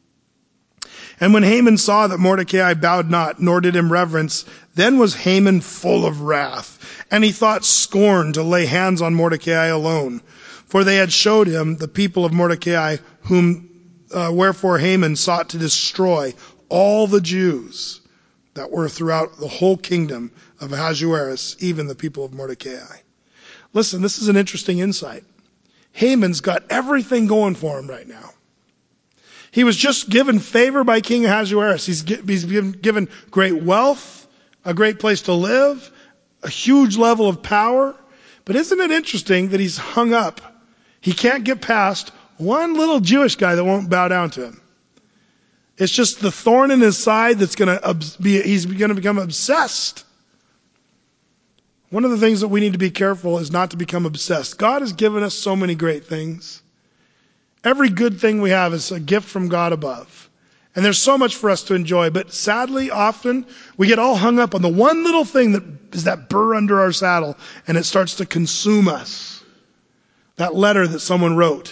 And when Haman saw that Mordecai bowed not, nor did him reverence, then was Haman full of wrath, and he thought scorn to lay hands on Mordecai alone. For they had showed him, the people of Mordecai, wherefore Haman sought to destroy all the Jews that were throughout the whole kingdom of Ahasuerus, even the people of Mordecai. Listen, this is an interesting insight. Haman's got everything going for him right now. He was just given favor by King Ahasuerus. He's given great wealth, a great place to live, a huge level of power. But isn't it interesting that he's hung up? He can't get past one little Jewish guy that won't bow down to him. It's just the thorn in his side that's he's going to become obsessed. One of the things that we need to be careful is not to become obsessed. God has given us so many great things. Every good thing we have is a gift from God above. And there's so much for us to enjoy. But sadly, often, we get all hung up on the one little thing that is that burr under our saddle, and it starts to consume us. That letter that someone wrote.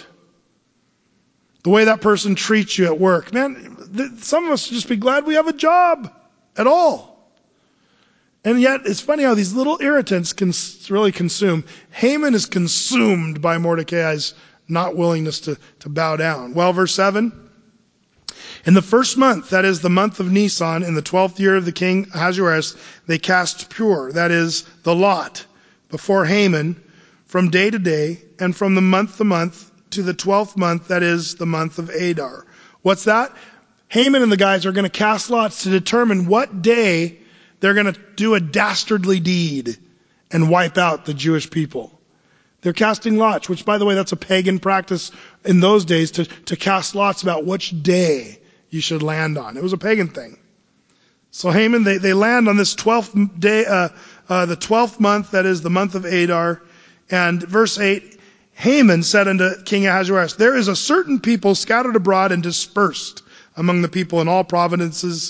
The way that person treats you at work. Man, some of us should just be glad we have a job at all. And yet, it's funny how these little irritants can really consume. Haman is consumed by Mordecai's not willingness to bow down. Well, verse 7. In the first month, that is the month of Nisan, in the 12th year of the king Ahasuerus, they cast pur, that is the lot, before Haman from day to day, and from the month to month, to the 12th month, that is the month of Adar. What's that? Haman and the guys are going to cast lots to determine what day they're going to do a dastardly deed and wipe out the Jewish people. They're casting lots, which, by the way, that's a pagan practice in those days to cast lots about which day you should land on. It was a pagan thing. So Haman, they land on this 12th day, the 12th month, that is the month of Adar. And verse 8, Haman said unto King Ahasuerus, there is a certain people scattered abroad and dispersed among the people in all provinces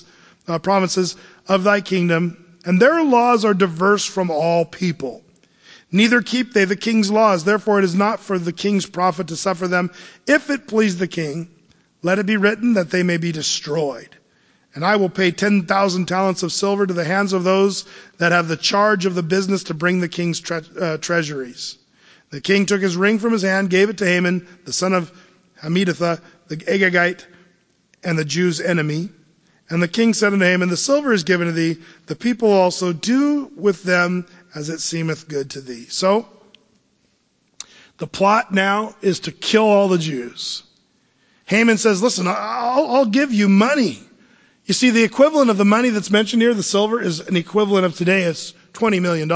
of thy kingdom, and their laws are diverse from all people. Neither keep they the king's laws. Therefore it is not for the king's profit to suffer them. If it please the king, let it be written that they may be destroyed. And I will pay 10,000 talents of silver to the hands of those that have the charge of the business to bring the king's treasuries. The king took his ring from his hand, gave it to Haman, the son of Hammedatha, the Agagite, and the Jews' enemy. And the king said unto Haman, the silver is given to thee, the people also do with them as it seemeth good to thee. So, the plot now is to kill all the Jews. Haman says, listen, I'll give you money. You see, the equivalent of the money that's mentioned here, the silver, is an equivalent of today is $20 million.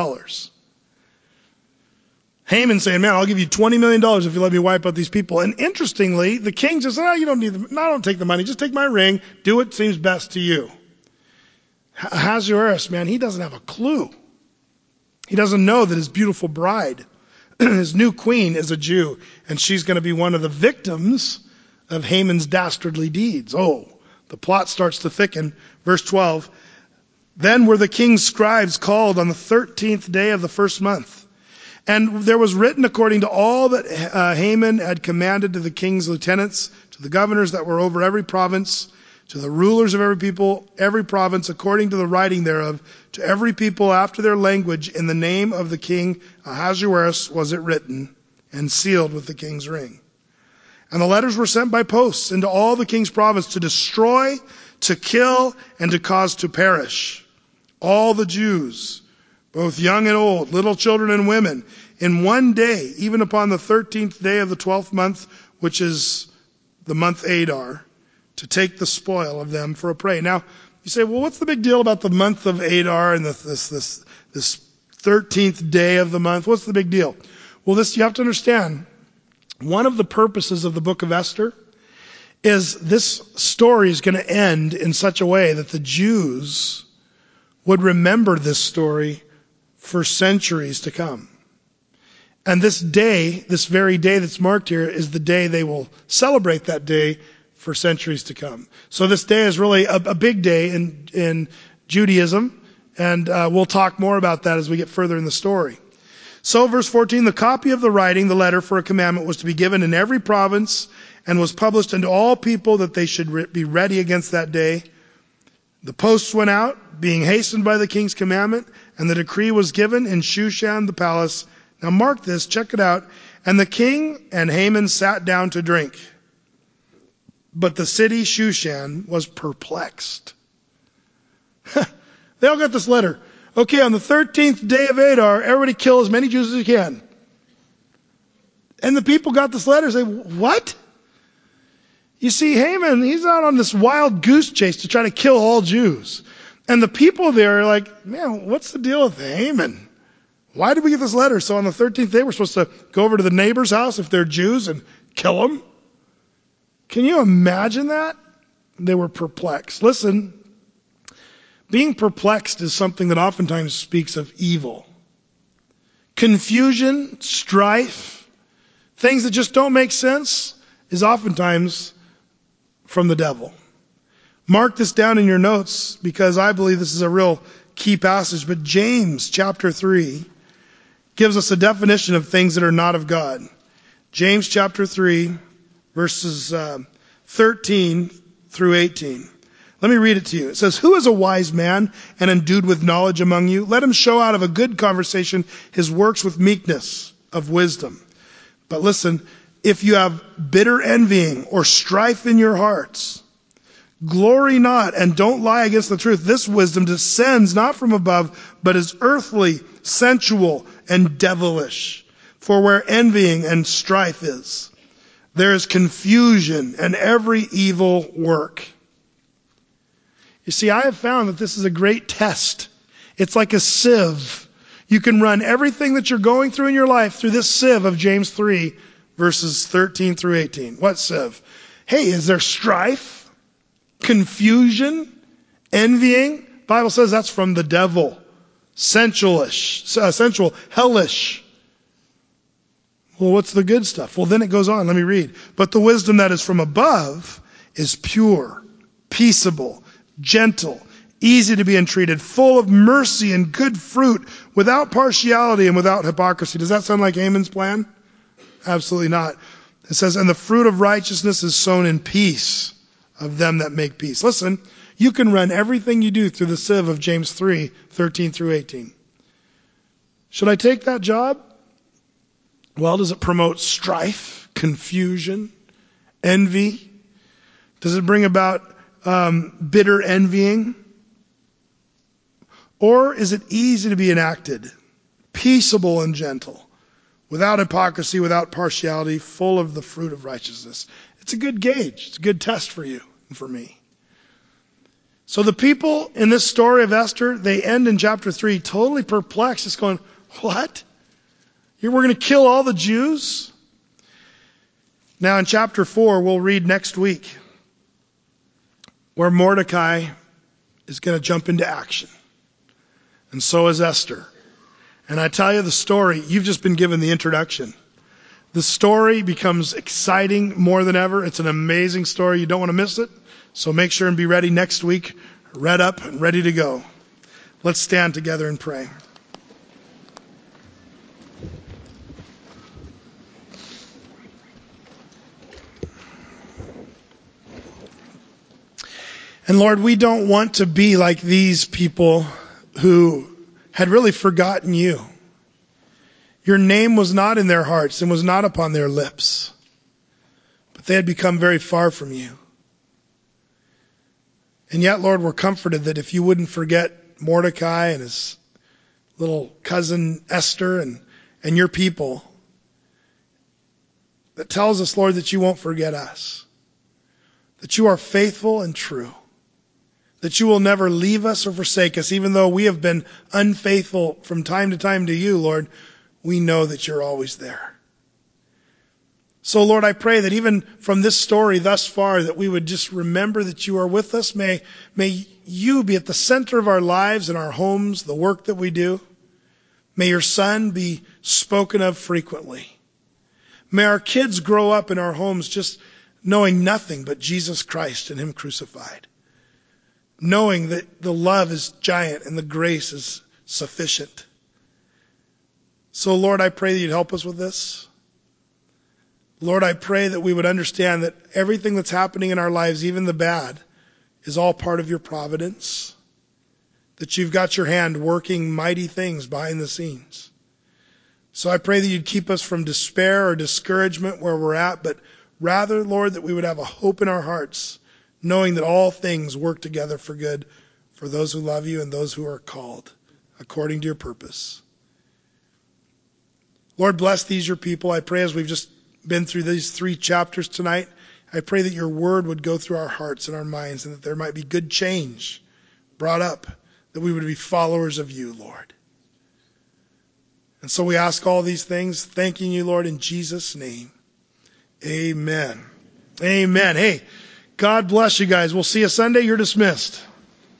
Haman saying, man, I'll give you $20 million if you let me wipe out these people. And interestingly, the king says, no, you don't need no, don't take the money. Just take my ring. Do what seems best to you. Ahasuerus, man, he doesn't have a clue. He doesn't know that his beautiful bride, his new queen, is a Jew, and she's going to be one of the victims of Haman's dastardly deeds. Oh, the plot starts to thicken. Verse 12, then were the king's scribes called on the 13th day of the first month. And there was written according to all that Haman had commanded to the king's lieutenants, to the governors that were over every province, to the rulers of every people, every province, according to the writing thereof, to every people after their language, in the name of the king Ahasuerus was it written, and sealed with the king's ring. And the letters were sent by posts into all the king's province to destroy, to kill, and to cause to perish all the Jews, both young and old, little children and women, in one day, even upon the 13th day of the 12th month, which is the month Adar, to take the spoil of them for a prey. Now, you say, well, what's the big deal about the month of Adar and this 13th day of the month? What's the big deal? Well, you have to understand, one of the purposes of the book of Esther is this story is going to end in such a way that the Jews would remember this story for centuries to come. And this day, this very day that's marked here, is the day they will celebrate that day for centuries to come. So this day is really a big day in Judaism, and we'll talk more about that as we get further in the story. So verse 14, the copy of the writing, the letter for a commandment, was to be given in every province and was published unto all people that they should be ready against that day. The posts went out, being hastened by the king's commandment, and the decree was given in Shushan the palace. Now mark this, check it out. And the king and Haman sat down to drink. But the city Shushan was perplexed. They all got this letter. Okay, on the 13th day of Adar, everybody kill as many Jews as you can. And the people got this letter and say, what? You see, Haman, he's out on this wild goose chase to try to kill all Jews. And the people there are like, man, what's the deal with Haman? Why did we get this letter? So on the 13th day, we're supposed to go over to the neighbor's house if they're Jews and kill them? Can you imagine that? They were perplexed. Listen, being perplexed is something that oftentimes speaks of evil. confusion, strife, things that just don't make sense is oftentimes from the devil. Mark this down in your notes because I believe this is a real key passage. But James chapter 3 gives us a definition of things that are not of God. James chapter 3, verses 13 through 18. Let me read it to you. It says, "Who is a wise man and endued with knowledge among you? Let him show out of a good conversation his works with meekness of wisdom. But listen, if you have bitter envying or strife in your hearts, glory not and don't lie against the truth. This wisdom descends not from above, but is earthly, sensual, and devilish. For where envying and strife is, there is confusion and every evil work." You see, I have found that this is a great test. It's like a sieve. You can run everything that you're going through in your life through this sieve of James 3, verses 13 through 18. What sieve? Hey, is there strife, confusion, envying? The Bible says that's from the devil. Sensual, hellish. Well, what's the good stuff? Well, then it goes on. Let me read. "But the wisdom that is from above is pure, peaceable, gentle, easy to be entreated, full of mercy and good fruit, without partiality and without hypocrisy." Does that sound like Haman's plan? Absolutely not. It says, "And the fruit of righteousness is sown in peace of them that make peace." Listen, you can run everything you do through the sieve of James 3, 13 through 18. Should I take that job? Well, does it promote strife, confusion, envy? Does it bring about bitter envying? Or is it easy to be enacted, peaceable and gentle, without hypocrisy, without partiality, full of the fruit of righteousness? It's a good gauge. It's a good test for you and for me. So the people in this story of Esther, they end in chapter 3 totally perplexed, just going, what? We're going to kill all the Jews? Now in chapter 4, we'll read next week, where Mordecai is going to jump into action. And so is Esther. And I tell you the story, you've just been given the introduction. The story becomes exciting more than ever. It's an amazing story. You don't want to miss it. So make sure and be ready next week, read up and ready to go. Let's stand together and pray. And Lord, we don't want to be like these people who had really forgotten you. Your name was not in their hearts and was not upon their lips, but they had become very far from you. And yet, Lord, we're comforted that if you wouldn't forget Mordecai and his little cousin Esther and your people, that tells us, Lord, that you won't forget us, that you are faithful and true, that you will never leave us or forsake us. Even though we have been unfaithful from time to time to you, Lord, we know that you're always there. So, Lord, I pray that even from this story thus far, that we would just remember that you are with us. May you be at the center of our lives and our homes, the work that we do. May your Son be spoken of frequently. May our kids grow up in our homes just knowing nothing but Jesus Christ and him crucified, knowing that the love is giant and the grace is sufficient. So, Lord, I pray that you'd help us with this. Lord, I pray that we would understand that everything that's happening in our lives, even the bad, is all part of your providence, that you've got your hand working mighty things behind the scenes. So I pray that you'd keep us from despair or discouragement where we're at, but rather, Lord, that we would have a hope in our hearts, knowing that all things work together for good for those who love you and those who are called according to your purpose. Lord, bless these your people. I pray as we've just been through these 3 chapters tonight, I pray that your word would go through our hearts and our minds and that there might be good change brought up, that we would be followers of you, Lord. And so we ask all these things, thanking you, Lord, in Jesus' name. Amen. Amen. Hey, God bless you guys. We'll see you Sunday. You're dismissed.